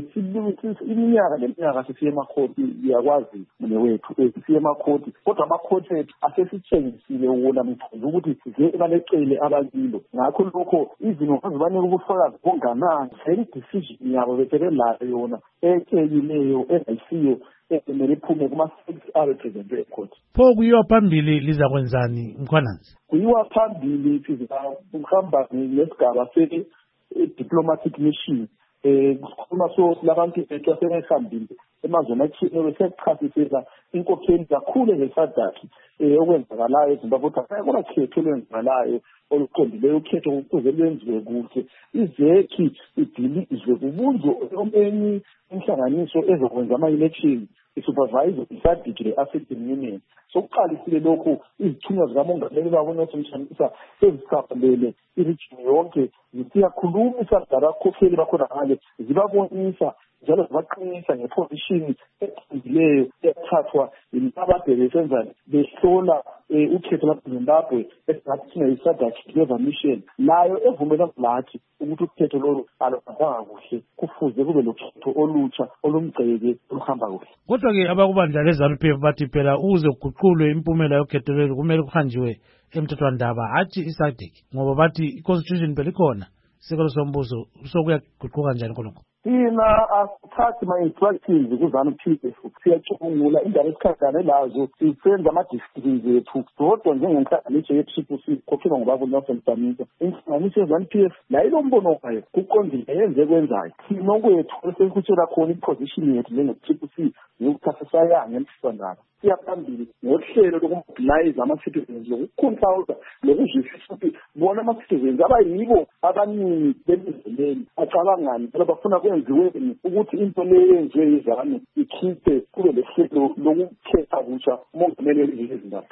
iminyaka leminyaka sisiye emakhoti iyakwazi mnewethu sisiye emakhoti kodwa amakhoti ethu asesitshengisile wona mthunzi ukuthi size balecele abakilo ngakho lokho izinto azibanika ubufakazi bonganani very decision yabo betelelayo yona ekeyileyo ayisiyo emele iphume kuma-6 arepresentwe ecourt. Pho kuyiwa phambili lizakwenzani Mkhwanazi? Kuyiwa phambili sizahamba nesigaba se-diplomatic mission kukhuluma so labantu bethu asebehambile emazweni athile besechasisela inkokheli kakhulu ngeSADC okwenzakalayo eZimbabwe ukuthi akula khetho olwenzakalayo oluqondileyo ukhetho ukuze lwenziwe kuhle izekhi idilizwe kubunjwe omenye inhlanganiso ezokwenza ama-election isupervise iSADC le-African Union. Sokuqalisile lokhu izithunywa zikamongameli babo Nelson Chamisa sezisabalele iregion yonke zisiyakhulumisa labakhokheli bakhona ngale zibabonisa njalo zibaqinisa ngeposition eqondileyo ethathwa yilabade besenzani behlola ukhetho lwaZimbabwe esingathi sine-SADC Global Mission nayo evumelana lathi ukuthi ukhetho lolu aluhambanga kuhle kufuze kube lokhetho olutsha olumgceke oluhamba kuhle. Kodwa-ke abakubandla le-ZANU-PF bathi phela ukuze kuguqulwe impumela yokhetho lolu kumele kuhanjiwe emthethwandaba hatshi iSADC ngoba bathi i-constitution phela ikhona isekelo sombuso sokuyaguquka njani khonokho. Thina asithathi ma-instructions ku-ZANU-PF siyacubungula indaba esikhangane lazo sisenza ama-districts ethu zodwa njengenhlanganiso ye-CCC khokhelwa ngubaba uNelson Chamisa inhlanganiso ye-ZANU-PF la ilombono wayo kuqondile yenze kwenzayo thina okwethu esekutshela khona iposition yethu njenge-CCC yokuthatha sayanga emthethwandaba siya phambili ngohlelo lokumobilize ama-citizens lokukhonsulta lokuzwisisa ukuthi bona ama-citizens abayibo abaningi bemizileni acabangani njalo bafuna kwenziweni ukuthi into leyo yenziwe yizanu ikhiphe kube lehlelo lokukhetha kutsha umongameli welizwe leZimbabwe.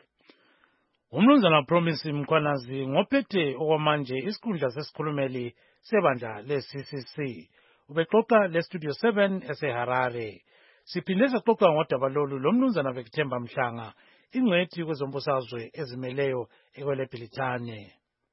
Umnumzana Promise Mkhwanazi ngophethe okwamanje isikhundla sesikhulumeli sebandla le-CCC ubexoxa le-Studio 7 eseHarare. Siphinde saxoxa ngodaba lolu lomnumzana Victemba Mhlanga ingcwethi kwezombusazwe ezimeleyo ekweleBhilitane.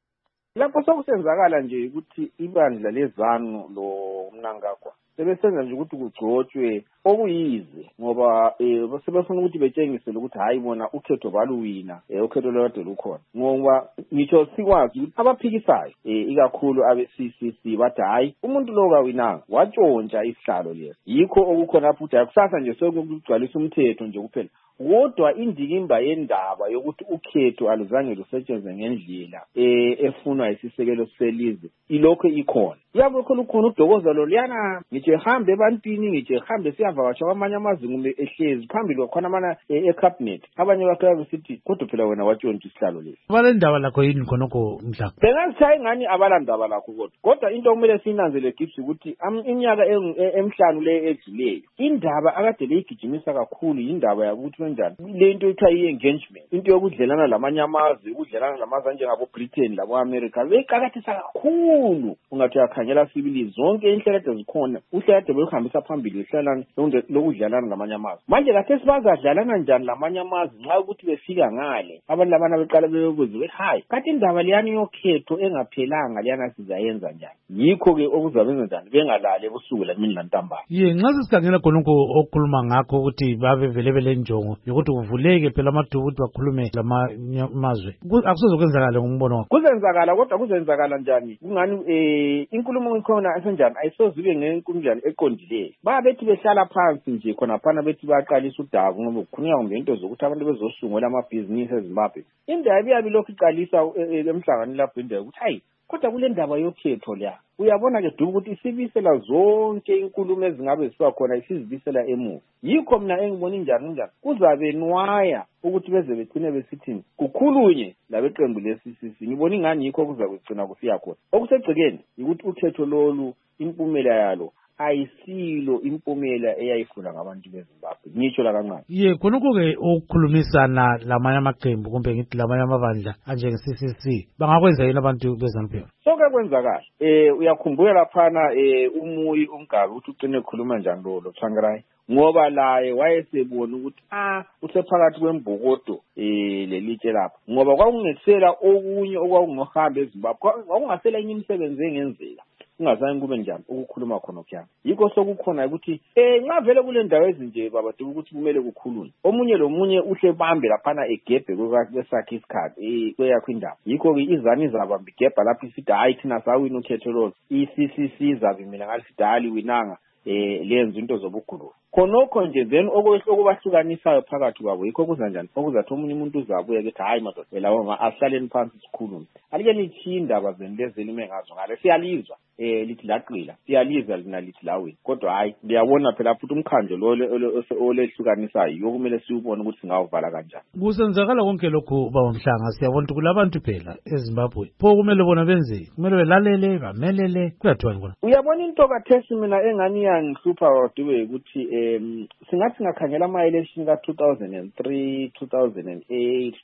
Lapho sokusenzakala nje ukuthi ibandla leZANU lo Mnangagwa sebesenza nje ukuthi kugcotshwe okuyize ngoba sebefuna ukuthi betshengisele ukuthi hayi bona ukhetho baluwina ukhetho lwakade lukhona ngoba ngisho sikwazi ukuthi abaphikisayo ikakhulu abe-CCC bathi hayi umuntu lo kawinanga watshontsha isihlalo leso yikho okukhona futhi akusasa nje sokugcwalisa umthetho nje kuphela kodwa indikimba yendaba yokuthi ukhetho aluzange lusetshenzwe ngendlela efunwa isisekelo selizwe ilokho ikhona yakho lukhona uDokoza Loliyana ngitshe hambe ebantwini ngitshe hambe siyavakasha kwamanye amazwe ehlezi phambili kwakhona mana ecabinet abanye bakaya besithi kodwa phela wena watshontsha isihlalo lesi abalendaba lakho yini khonokho Mhlanga bengathi ngani abalandaba lakho kodwa into okumele sinanzele Gibbs ukuthi iminyaka emhlanu le edluleyo indaba akade leyigijimisa kakhulu indaba yakuthi kanjani le into ethiwa i-engagement into yokudlelana lamanye amazwe ukudlelana lamazwe njengabo Britain labo America beqakathisa kakhulu ungathi yakhanyela sibili zonke inhlelo zikhona uhlade beluhambisa phambili ihlalana lokudlalana ngamanye amazwe. Manje kathesi bazadlalana njani lamanye amazwe nxa ukuthi befika ngale abantu labana beqala bebuze bethi hayi kanti indaba liyani yokhetho engaphelanga liyana sizayenza njani. Yikho ke okuzabenza njani bengalali ebusuku lemini lantambama. Nxa sikhangela khonokho okukhuluma ngakho ukuthi babe vele belenjongo yokuthi kuvuleke phela amathuba ukuthi bakhulume lamazwe, akusozokwenzakala ngombono wakho? Kuzenzakala, kodwa kuzenzakala njani? Kungani inkulumo ikhona esenjani ayisozibe ngenkulumo eqondileyo. Babethi behlala phansi nje khonaphana bethi baqalisa udabu ngoba kukhulunywa ngombe into zokuthi abantu bezosungula amabhizinisi eZimbabwe. Indaba iyabe lokhu iqalisa emhlanganweni lapho indaba ukuthi hayi kodwa kule ndaba yokhetho leya uyabona ke dubu ukuthi isibisela zonke inkulumo ezingabe zisiba khona isizibisela emuva. Yikho mina engibona njani kuzabe nwaya ukuthi beze begcine besithini kukhulunye labeqembu lesisisi. Ngibona ingani yikho kuzakugcina kufika khona. Okusegcekeni ukuthi ukhetho lolu impumela yalo ayisilo impumela eyayifuna ngabantu beZimbabwe. Ngitsho la kancane. Khonokho ke ukukhulumisana lamanye amaqembu kumbe ngithi lamanye amabandla anjenge-CCC bangakwenza yini abantu beZANU-PF? Sonke kwenzakala. Uyakhumbula laphana umuyi umgabi ukuthi ucine ekhuluma njani lo Tsvangirai ngoba laye wayesebona ukuthi usephakathi kwembokodo lelitshe lapha ngoba kwakungesela okunye okwakungohamba eZimbabwe kwakungasela enye imisebenzi engenzeka ungazange kube njani ukukhuluma khona okuyayo. Yikho sokukhona ukuthi nxa vele kule ndawo ezinje babadu ukuthi kumele kukhulunywe omunye lomunye uhle bambe laphana egebhe kwesakhe isikhathi kweyakho indaba. Yikho ke izani zabamba igebha lapho isithi hayi thina sawina ukhetho lolu i-CCC zabe mina ngalithi hayi winanga lenza into zobugulu khonokho nje then okubahlukanisayo phakathi kwabo. Yikho kuza njani okuzathi omunye umuntu uzabuya ukuthi hayi madoda lawo asihlaleni phansi sikhulume alike lithi indaba zenilezeli mengazo ngale siyalizwa lithi laqila siyalizwa lina lithi lawe kodwa hayi ngiyabona phela futhi umkhandlo lo olehlukanisayo yokumele siubone ukuthi singawuvala kanjani. Kusenzakala konke lokho bawomhlanga siyabona ukuthi kulabantu phela eZimbabwe pho kumele bona benze kumele belalele bamelele kuyathiwa ngona. Uyabona into kathesi mina engani yangihlupha wadube ukuthi singathi ngakhangela ama-election ka-2003, 2008,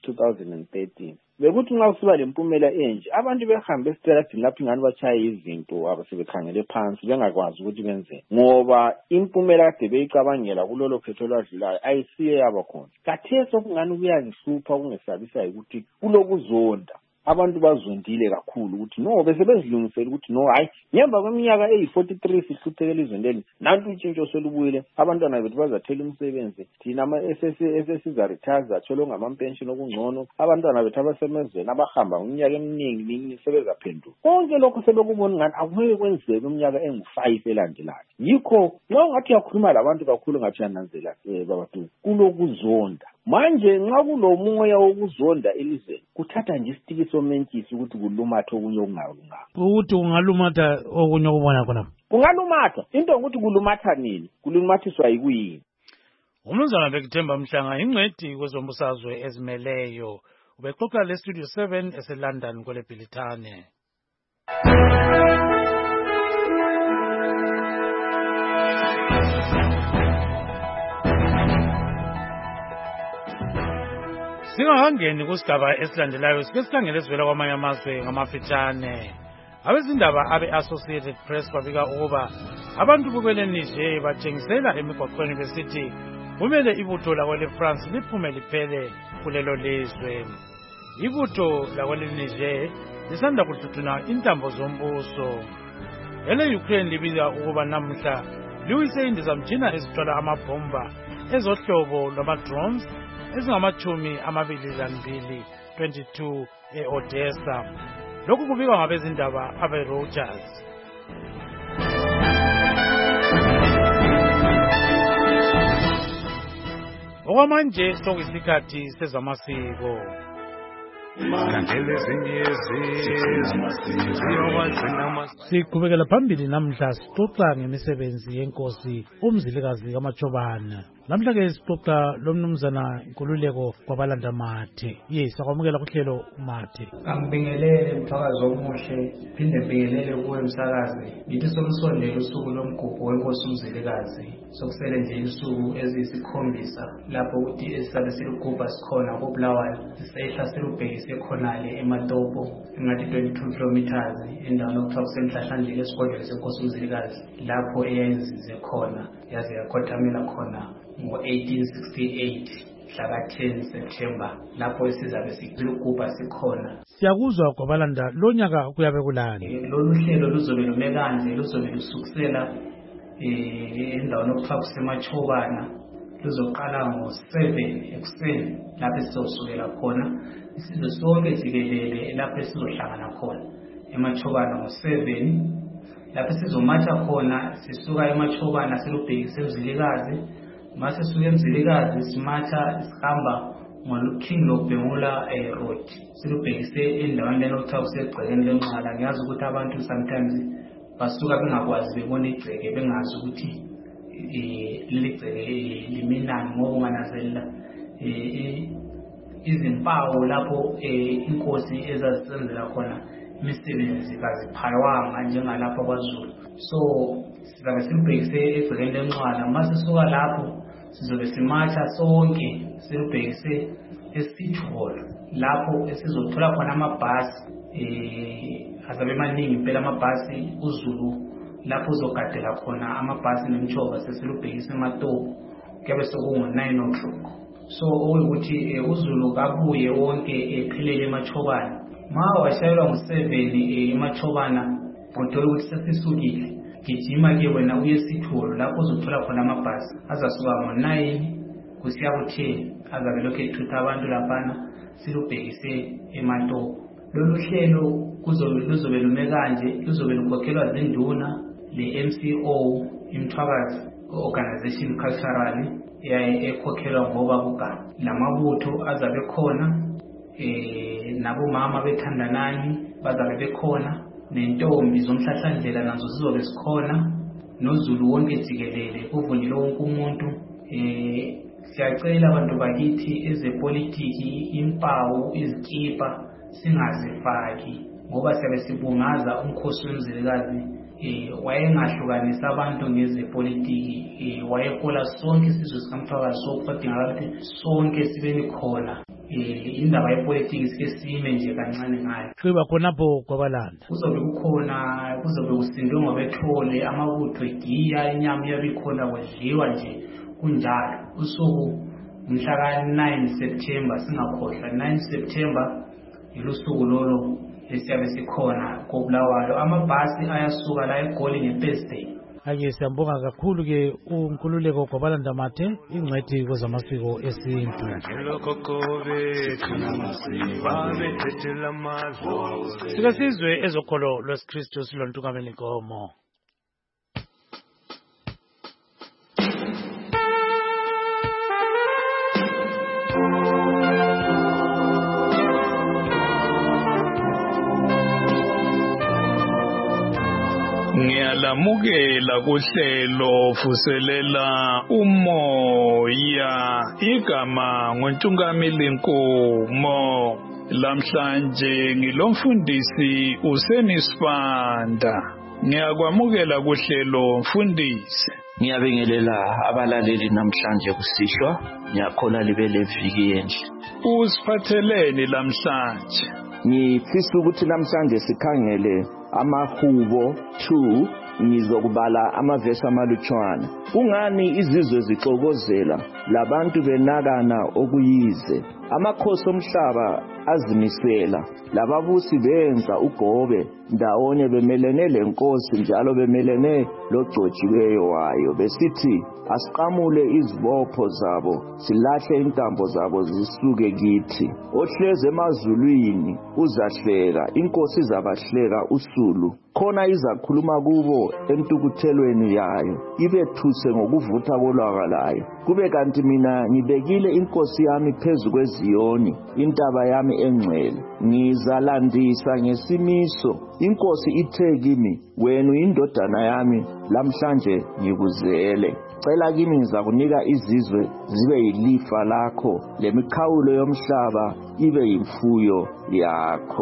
2013 bekuthi nxa kusiba lempumela enje abantu behambe esiteradini lapho ingani bachaye izinto abasebekhangele phansi bengakwazi ukuthi benzeni ngoba impumela kade beyicabangela kulolo khetho lwadlulayo ayisiye yaba khona. Kathesi okungani kuyangihlupha okungesabisayo ukuthi kulokuzonda abantu bazondile kakhulu ukuthi no bese bezilungisela ukuthi no hayi ngemva kweminyaka eyi-43 sihluphekela izweni leli nanti utshintsho solubuyile abantwana bethu bazathela umsebenzi thina ama-SSSizarithaya zathola ngama-pension okungcono abantwana bethu abasemezweni abahamba ngeminyaka eminingi sebezaphenduka. Konke lokho sebekubona ngani akungeke kwenzeke iminyaka engu-5 elandelayo. Yikho nxa ungathi uyakhuluma labantu kakhulu ngathi uyananzela babadu kulokuzonda. Manje nxa kulomoya wokuzonda elizweni kuthatha nje isitiki somentshisi ukuthi kulumatha okunye okungalunganga. Ukuthi kungalumatha okunye okubona khona. Kungalumatha into ukuthi kulumatha nini kulumathiswa yikuyini. Umnumzana Bekithemba Mhlanga ingcwedi kwezombusazwe ezimeleyo ubexoxa le Studio 7 eseLondon kwele Bhilithane. Singahangeni kusigaba esilandelayo sike sikhangele esivela kwamanye amazwe ngamafitshane. Abezindaba abe-Associated Press babika ukuba abantu bukwele Niger batshengisela emigwaqweni besithi kumele ibutho lakwele France liphume liphele kulelo lizwe. Ibutho lakwele Niger lisanda kududuna intambo zombuso. Ele Ukraine libika ukuba namhla liwise indizamtshina ezithwala amabhomba ezohlobo lwama-drones ezingama-22 e-Odessa. Lokhu kubikwa ngabezindaba abe-Reuters. Okwamanje sokuyisikhathi sezamasiko. Siqhubekela phambili namhla sixoxa ngemisebenzi yenkosi uMzilikazi kaMachobane. Namhla ke sixoxa lomnumzana Nkululeko kwabalanda Mathe. Yes, akwamukela kuhlelo Mathe. Angibingelele mthakazi omuhle, phinde ngibingelele kuwe msakazi. Ngithi somsondelo usuku lomgubho wenkosi uMzilikazi. Sokusele nje insuku eziyisikhombisa lapho ukuthi esisabe siligubha sikhona koBulawayo. Sisehla silubhekisa sekhonale eMatopo engathi 22 kilometers endaweni okuthiwa kusemhlahlandlela esigodlweni senkosi uMzilikazi lapho eyayizize khona yaze yakhothamela khona ngo-1868 mhlaka 10 September lapho esizabe sigubha sikhona. Siyakuzwa Gwabalanda lonyaka kuyabe kulani? Lolu hlelo luzobe lume kanje, luzobe lusukusela endaweni okuthiwa kuseMachobana, luzoqala ngo-7 ekuseni lapho esizosukela khona. Isizwe sonke jikelele lapho esizohlangana khona eMachobana ngo-7 lapho sizomatha khona. Sisuka eMachobana silubhekise eMzilikazi, mase sisuka eMzilikazi simatha sihamba ngoLuking Lobhengula Road silubhekise endaweni lena okuthiwa kusegcekeni lenqala. Ngiyazi ukuthi abantu sometimes basuka bengakwazi bebona igceke bengazi ukuthi leli gceke liminani ngoba unganazelela izimpawu lapho inkosi ezazisenzela khona imisebenzi kaziphayawanga njengalapha kwaZulu. So sizabe silubhekise egcekeni lenqala, mase sisuka lapho sizobe simatha sonke silubhekise eCity Hall lapho esizothola khona amabhasi azabe maningi impela amabhasi uZulu lapho uzogadela khona amabhasi nemtshova sesilubhekise eMatopo kuyabe sekungo-9 o'clock. So okuyukuthi uZulu kabuye wonke ephelele eMachobana. Ma washayelwa ngo-7 eMachobana kodwa ukuthi sesisukile gijima ke wena uye eCity Hall lapho uzothola khona amabhasi azasuka ngo-9 kusiya ku-10 azabe lokhu ethutha abantu laphana silubhekise eMatopo. Lolu hlelo luzobe lume kanje, luzobe lukhokhelwa zinduna le-MCO imthwakazi organization culturally ekhokhelwa ngoba kugana lamabutho azabe khona nabomama bethandanani bazabe bekhona nentombi zomhlahlandlela nazo zizobe zikhona noZulu wonke jikelele kuvunile wonke umuntu. Siyacela abantu bakithi ezepolitiki impawu izikipa singazifaki ngoba siyabe sibungaza umkhosi weMzilikazi. Wayengahlukanisa abantu ngezepolitiki, wayehola sonke isizwe sikamthwakazi sokudingakala ukuthi sonke sibeni khona. Indaba yepolitiki sike sime nje kancane ngayo. Kuba khonapho Gwabalanda kuzobe kukhona, kuzobe kusindwe ngobethole amabutho egiya, inyama yabikhona kudliwa nje kunjalo. Usuku mhlaka 9 September singakhohlwa 9 September ilusuku lolo lesiyabe sikhona koBulawayo. Amabhasi ayasuka la eGoli ngeThursday. Ake siyambonga kakhulu ke uNkululeko Gwabalanda Mathe ingcwethi kwezamasiko esintu. Sike sizwe ezokholo lwesikristu silontukameni Nkomo. Ngiyalamukela kuhlelo vuselela umoya igama ngoNtungameli Nkomo. Lamhlanje ngilomfundisi uSenisibanda. Ngiyakwamukela kuhlelo mfundisi. Ngiyabingelela abalaleli namhlanje kusihlwa, ngiyakhola libe leviki enhle. Usiphatheleni lamhlanje? Ngifisa ukuthi namhlanje sikhangele amahubo 2 ngizokubala amavesi amalutshwana. Kungani izizwe zixokozela labantu benakana okuyize? Amakhosi omhlaba azimisela, lababusi benza ugobe ndawonye bemelene lenkosi njalo bemelene logcotshiweyo wayo besithi asiqamule izibopho zabo silahle intambo zabo zisuke kithi. Ohleze emazulwini uzahleka, inkosi izabahleka usulu. Khona izakhuluma kubo entukuthelweni yayo, ibethuse ngokuvutha kolwaka layo. Kube kanti mina ngibekile inkosi yami phezu kweZiyoni, intaba yami engcwele. Ngizalandisa ngesimiso. Inkosi ithe kimi, wena uyindodana yami, lamhlanje ngikuzele. Cela kimi ngizakunika izizwe zibe yilifa lakho, lemikhawulo yomhlaba ibe yimfuyo yakho.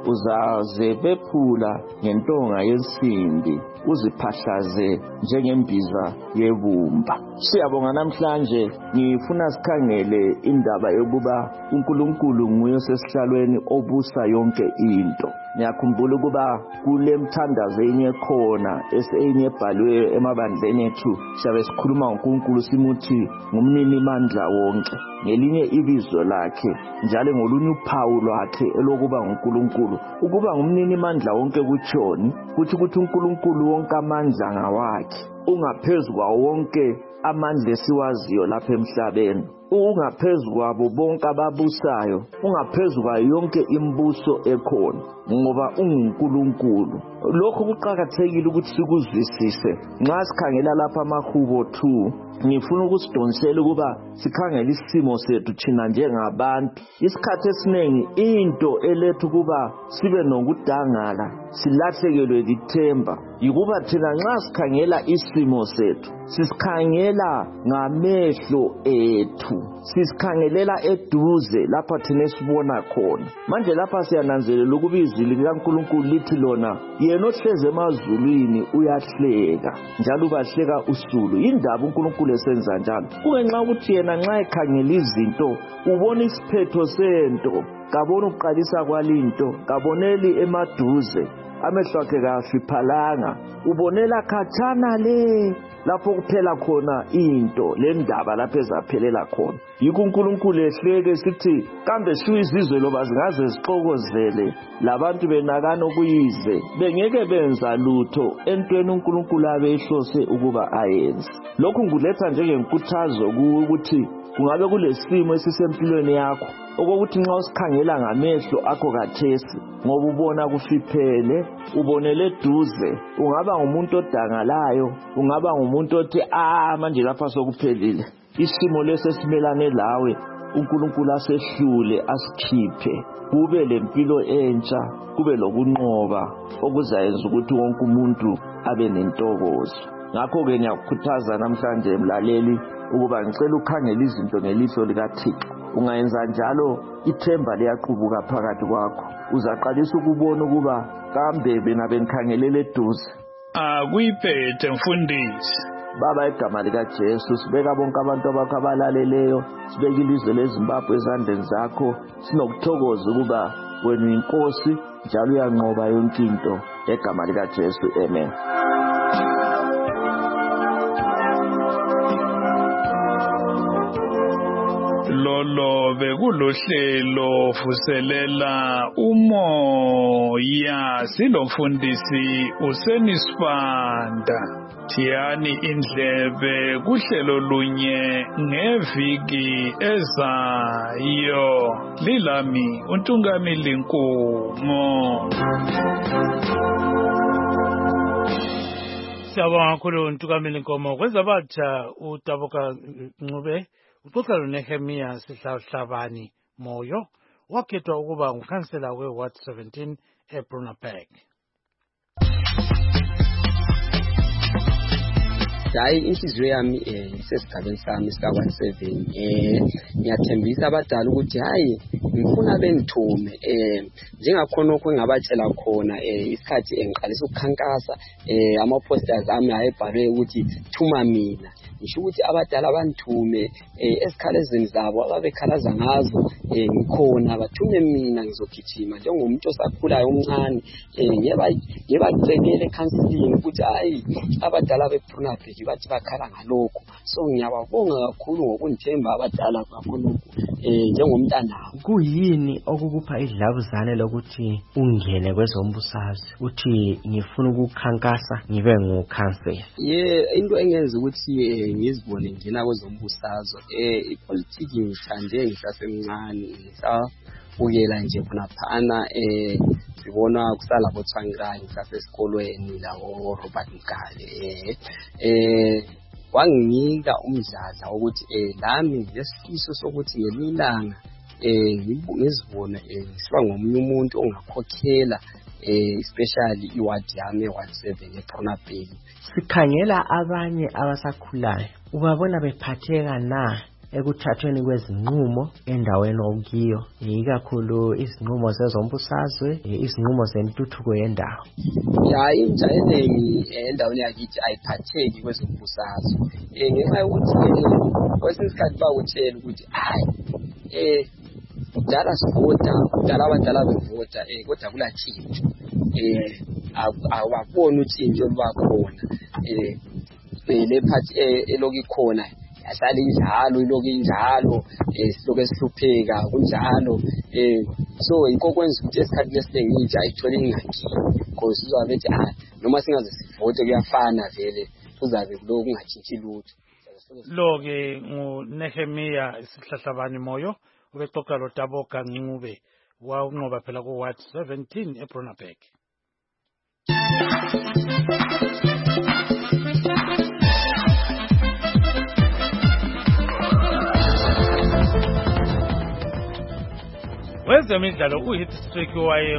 uzaze bephula ngentonga yensimbi uziphahlaze njengembiza yebumba. Siyabonga namhlanje ngifuna sikhangele indaba yokuba uNkulunkulu nguye osesihlalweni obusa yonke into. Ngiyakhumbula ukuba kule mthandazo enye khona eseyinye ebhalwe emabandleni ethu siyabe sikhuluma ngoNkulunkulu simuthi ngumnini mandla wonke ngelinye ibizo lakhe njalo ngolunye uphawu lwakhe elokuba nguNkulunkulu. Ukuba ngumnini mandla wonke kutshoni kuthi uNkulunkulu wonke amandla ngawakhe, ungaphezulu kwawo wonke amandla esiwaziyo lapha emhlabeni, ungaphezulu kwabo bonke ababusayo, ungaphezulu kwayo yonke imibuso ekhona, ngoba unguNkulunkulu. Lokho kuqakathekile ukuthi sikuzwisise. Nxa sikhangela lapha amahubo 2 ngifuna ukusidonsela ukuba sikhangele isimo sethu thina njengabantu. Isikhathi esiningi into eletha ukuba sibe nokudangala, silahlekelwe lithemba, yikuba thina nxa sikhangela isimo sethu sisikhangela ngamehlo ethu, sisikhangelela eduze lapha thina esibona khona. Manje lapha siyananzelela ukuba izwi likaNkulunkulu lithi lona yena ohleze emazulwini uyahleka njalo ubahleka usulu. Indaba uNkulunkulu esenza njalo kungenxa ukuthi yena nxa ekhangela izinto ubona isiphetho sento, kabona ukuqalisa kwalinto, kaboneli emaduze, amehlo akhe kafiphalanga, ubonela khatshana le lapho kuphela khona into lendaba lapho ezaphelela khona. Yikho uNkulunkulu ehleke sithi kambe siyizizwe loba zingaze zixokozele labantu benakana okuyize bengeke benza lutho entweni uNkulunkulu abehlose ukuba ayenze. Lokhu nguletha njengenkuthazo ukuthi kungabe kulesimo esisempilweni yakho okokuthi nxa usikhangela ngamehlo akho kathesi ngoba ubona kufiphele, ubonele eduze, ungaba ngumuntu odangalayo, ungaba ngumuntu othi manje lapha sokuphelile. Isimo lesesimelane lawe uNkulunkulu asehlule asikhiphe kube lempilo entsha, kube lokunqoba okuzayenza ukuthi wonke umuntu abe nentokozo. Ngakho-ke ngiyakukhuthaza namhlanje mlaleli ukuba ngicela ukhangele izinto ngelihlo likaThixo. Ungayenza njalo ithemba liyaqubuka phakathi kwakho, uzaqalisa ukubona ukuba kambe bena benikhangelele eduze. Akuyiphethe mfundisi. Baba, igama likaJesu sibeka bonke abantu abakho abalaleleyo, sibeka ilizwe leZimbabwe ezandleni zakho, sinokuthokoza ukuba wena uyinkosi njalo uyanqoba yonke into. Egama likaJesu, amen. Lolo bekulohlelo vuselela umoya silomfundisi uSenisibanda. Thiyani indlebe kuhlelo lunye ngeviki ezayo. Lilami uNtungamili Nkumo. Siyabonga kakhulu uNtungamili Nkomo. Kwenza batsha uTabuka Ncube uxoxa noNehemiya Sihlabani Moyo wakhethwa ukuba ngukhansela weWard 17 eBrunaberg. Hayi inhliziyo yami isesigabeni sami sika-17 ngiyathembisa abadala ukuthi hayi ngifuna bengithume njengakhona okho engabatshela khona isikhathi engiqalisa ukukhankasa ama-posters ami ayebhalwe ukuthi thuma mina. Ngisho ukuthi abadala bangithume esikhalezeni zabo ababekhalaza ngazo ngikhona bathume mina ngizogijima njengomuntu osakhulayo omncane ngiyabacekela ecounseling ukuthi hayi abadala beBrunaberg bathi bakhala ngalokho. So ngiyababonga kakhulu ngokungithemba abadala kakhulu njengomntanami. Kuyini okukupha idlabuzane lokuthi ungene kwezombusazwe uthi ngifuna ukukhankasa ngibe ngukhansela? Into engenza ukuthi ngizibone ngena kwezombusazwe ipolitiki ngithande ngisasemncane ngisabukela nje khonaphana sibona kusalabo Tsvangirai ngisasesikolweni lawo Robert Mugabe wanginika umdladla ukuthi lami ngesifiso sokuthi ngelilanga ngizibone siba ngomunye umuntu ongakhokhela especially iward yami Ward 7 eBrunaberg. Sikhangela abanye abasakhulayo ubabona bephatheka na ekuthathweni kwezinqumo endaweni okuyo, ikakhulu izinqumo zezombusazwe, izinqumo zentuthuko yendawo. Ya intsha eningi endaweni yakithi ayiphatheki kwezombusazwe. Ngenxa yokuthi kwesinye isikhathi bawutshela ukuthi hayi kudala sivota, kudala abadala bevota, kodwa kulatshintsho. Awaboni utshintsho olubakhona. Le phathi eloku ikhona yahlala injalo, iloku injalo, siloku esihlupheka kunjalo. So yikho kwenza ukuthi esikhathini esiningi intsha ayithole ingakhiphi, because uzabe ethi noma singaze sivote kuyafana vele, kuzabe kuloku kungatshintshi lutho. Lo-ke nguNehemiya Sihlahlabani Moyo ubexoxa loTaboka Ncube wanqoba phela ku-Ward 17 eBronneberg. Wezemidlalo uHit Streak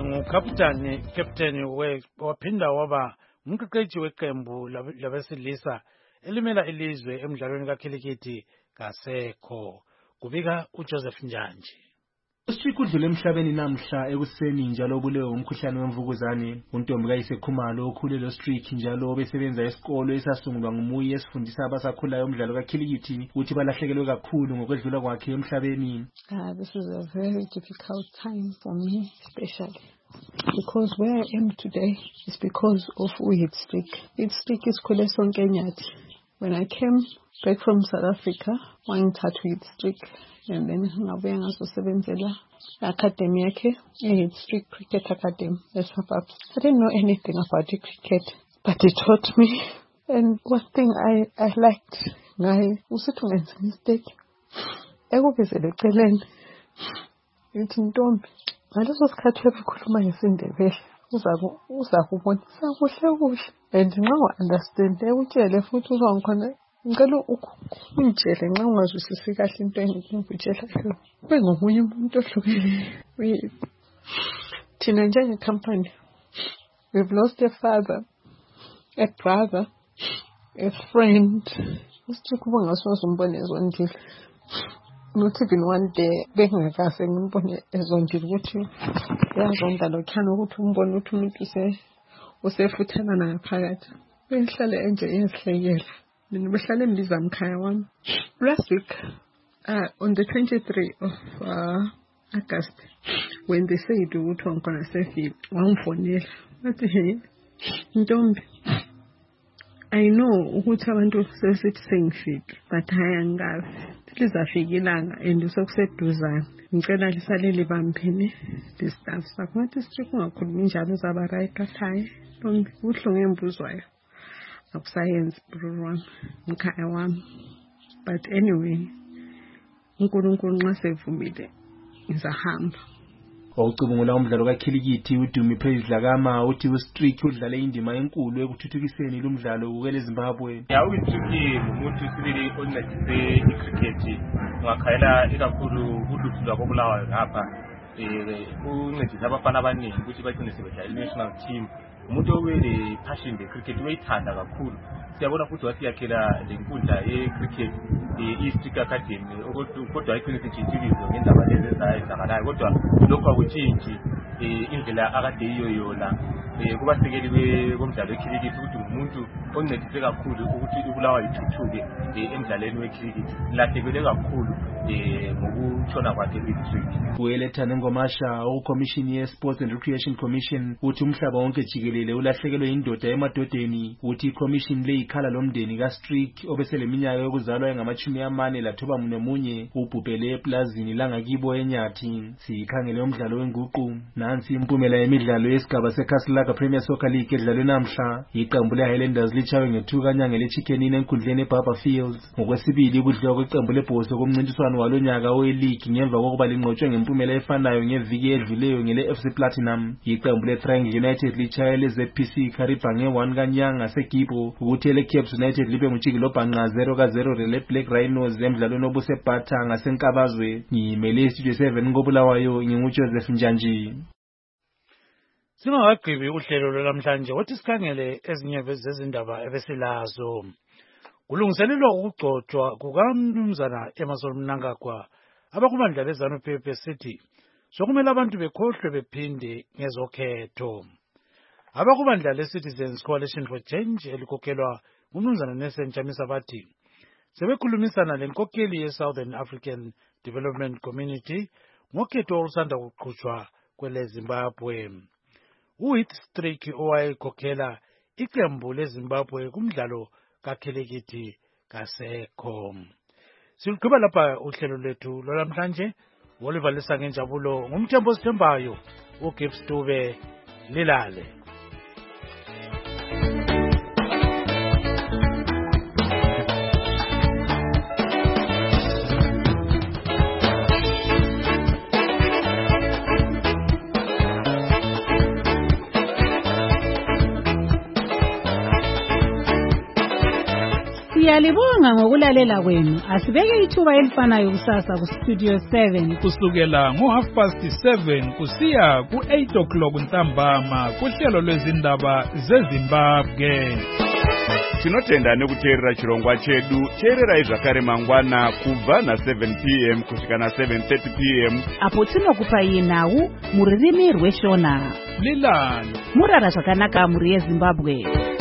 captain waphinda waba umqeqeshi weqembu labesilisa elimela ilizwe emidlalweni kakhilikithi kasekho. Kubika uJoseph Njanji. Streak udlule emhlabeni namhla ekuseni njalo obulewe umkhuhlane wemvukuzane. Untombi kayisekhumalo okhulelo Streak njalo obesebenza esikole esasungulwa ngumuyi esifundisa abasakhulayo umdlalo kakhilikithi uthi balahlekelwe kakhulu ngokwedlula kwakhe emhlabeni. This is a very difficult time for me, especially because where I am today is because of Hit Streak. Hit Streak is Khule Sonke Nyathi. When I came back from South Africa, wangithatha Hit Streak, and then ngabuya ngazosebenzela academy yakhe, Hit Streak Cricket Academy eSuburbs. I didn't know anything about the cricket, but he taught me. And one thing I liked ngaye usithi ungenza mistake ekubizele eceleni ithi Ntombi, ngaleso sikhathi uyakhuluma ngesindebele uza kubonisa kuhle kuhle, and nxa u-understand ekutshele futhi uzangikhona ngicela ungitshele nxa ungazwisisi kahle into engikutshela yona, ube ngomunye umuntu ohlukile. Thina njenge-company we've lost a father, a brother, a friend. Usithi kuba ngasoze umbone ezondile, not even one day bengingakase ngimbone ezondile ukuthi uyazonda lokhana ukuthi umbone ukuthi umuntu usefuthana ngaphakathi. Bengihlale enje ezihlekela, mina behlale embiza mkhaya wami. Last week on the 23 of August, when they said ukuthi wangkhona sefile, wangifonela wathi hey Ntombi, I know ukuthi abantu sesithi sengifike, but hayi angazi lizafika ilanga and sokuseduzana, ngicela lisale libambene distance sakho. Ngathi Streak ungakhulumi njalo uzaba right kathaya. Ntombi uhlungu embuzwayo akusayenzi bro wami, mkhaya wami. But anyway, uNkulunkulu nxa sevumile ngizahamba. Wawucubungula umdlalo kakhilikithi uDumi Praise Dlakama uthi uStreak udlale indima enkulu ekuthuthukiseni lo mdlalo kule Zimbabwe. uStreak ngumuntu sibili oncedise icricket ngakhayela ikakhulu uluhlu lwabobulawayo ngapha uncedisa abafana abaningi ukuthi bagcine sebedlala i-national team. Umuntu owele passion ngecricket uyayithanda kakhulu. Siyabona futhi wasiyakhela lenkundla yecricket iStreak Academy kodwa ayikho sitshintshilizwe ngendaba lezi ezenzakalayo, kodwa lokho akutshintshi indlela akade yiyo yona. Kubasekeli bomdlalo wekhilikithi ukuthi umuntu oncedise kakhulu ukuthi ubulawa ithuthuke emdlalweni wekhilikithi, lahlekele kakhulu ngokutshona kwakhe kwi-Streak. Uelethane Ngomasha uCommission ye-Sports and Recreation Commission uthi umhlaba wonke jikelele ulahlekelwe indoda emadodeni. Uthi iCommission le ikhala lomndeni kaStreak obeseleminyaka yokuzalwa engama-49 ubhubhele eplazini langakibo eNyathi. Sikhangele umdlalo wenguqu, nansi impumela yemidlalo yesigaba seKaslaga Premier Soccer League edlalwe namhla. Iqembu leHighlanders lichawe ngethuka leChicken Inn enkundleni eBarber Fields. Ngokwesibili kudliwa kweqembu leBhoso kumncintiswano walonyaka we-league ngemva kokuba linqotshwe ngempumela efanayo ngeviki edluleyo ngele-FC Platinum. Iqembu leTriangle United lichaye leZPC Kariba nge-1 kaNyanga ngaseGibo, ukuthi eleCaps United libe nguTshikilobhanqa 0-0 leBlack Rhinos emdlalweni obusebhatha ngasenkabazwe. Ngimele iStudio 7 koBulawayo, nginguJoseph Njanji. Singakagqibi uhlelo lwamhlanje wathi sikhangele ezinye zezindaba ebesilazo. kulungiselelwa ukugcotshwa kukamnumzana Emmerson Mnangagwa abakubandla leZANU-PF besithi sokumele abantu bekhohlwe bephinde ngezokhetho. Abakubandla le-Citizens Coalition for Change elikhokhelwa ngumnumzana Nelson Chamisa bathi sebekhulumisana lenkokheli ye-Southern African Development Community ngokhetho olusanda kuqhutshwa kwele Zimbabwe. uHeath Strick owayekhokhela iqembu leZimbabwe kumdlalo kakhelekithi kasekho. Silugqiba lapha uhlelo lwethu lwalamhlanje. Oliver Lesangenjabulo ngumthembo sithembayo uGibbs Dube lilale. Siyalibonga ngokulalela kwenu. Asibeke ithuba elifanayo kusasa ku Studio 7 kusukela ngo7:30 kusiya ku8:00 ntambama kuhlelo lwezindaba zeZimbabwe. Tinotenda nekuteerera chirongwa chedu. Teererai zvakare mangwana kubva na7 p.m. kusvika na7:30 p.m. apo tinokupai nhau muririmi rweshona. Lilani murara zvakanaka muri yeZimbabwe.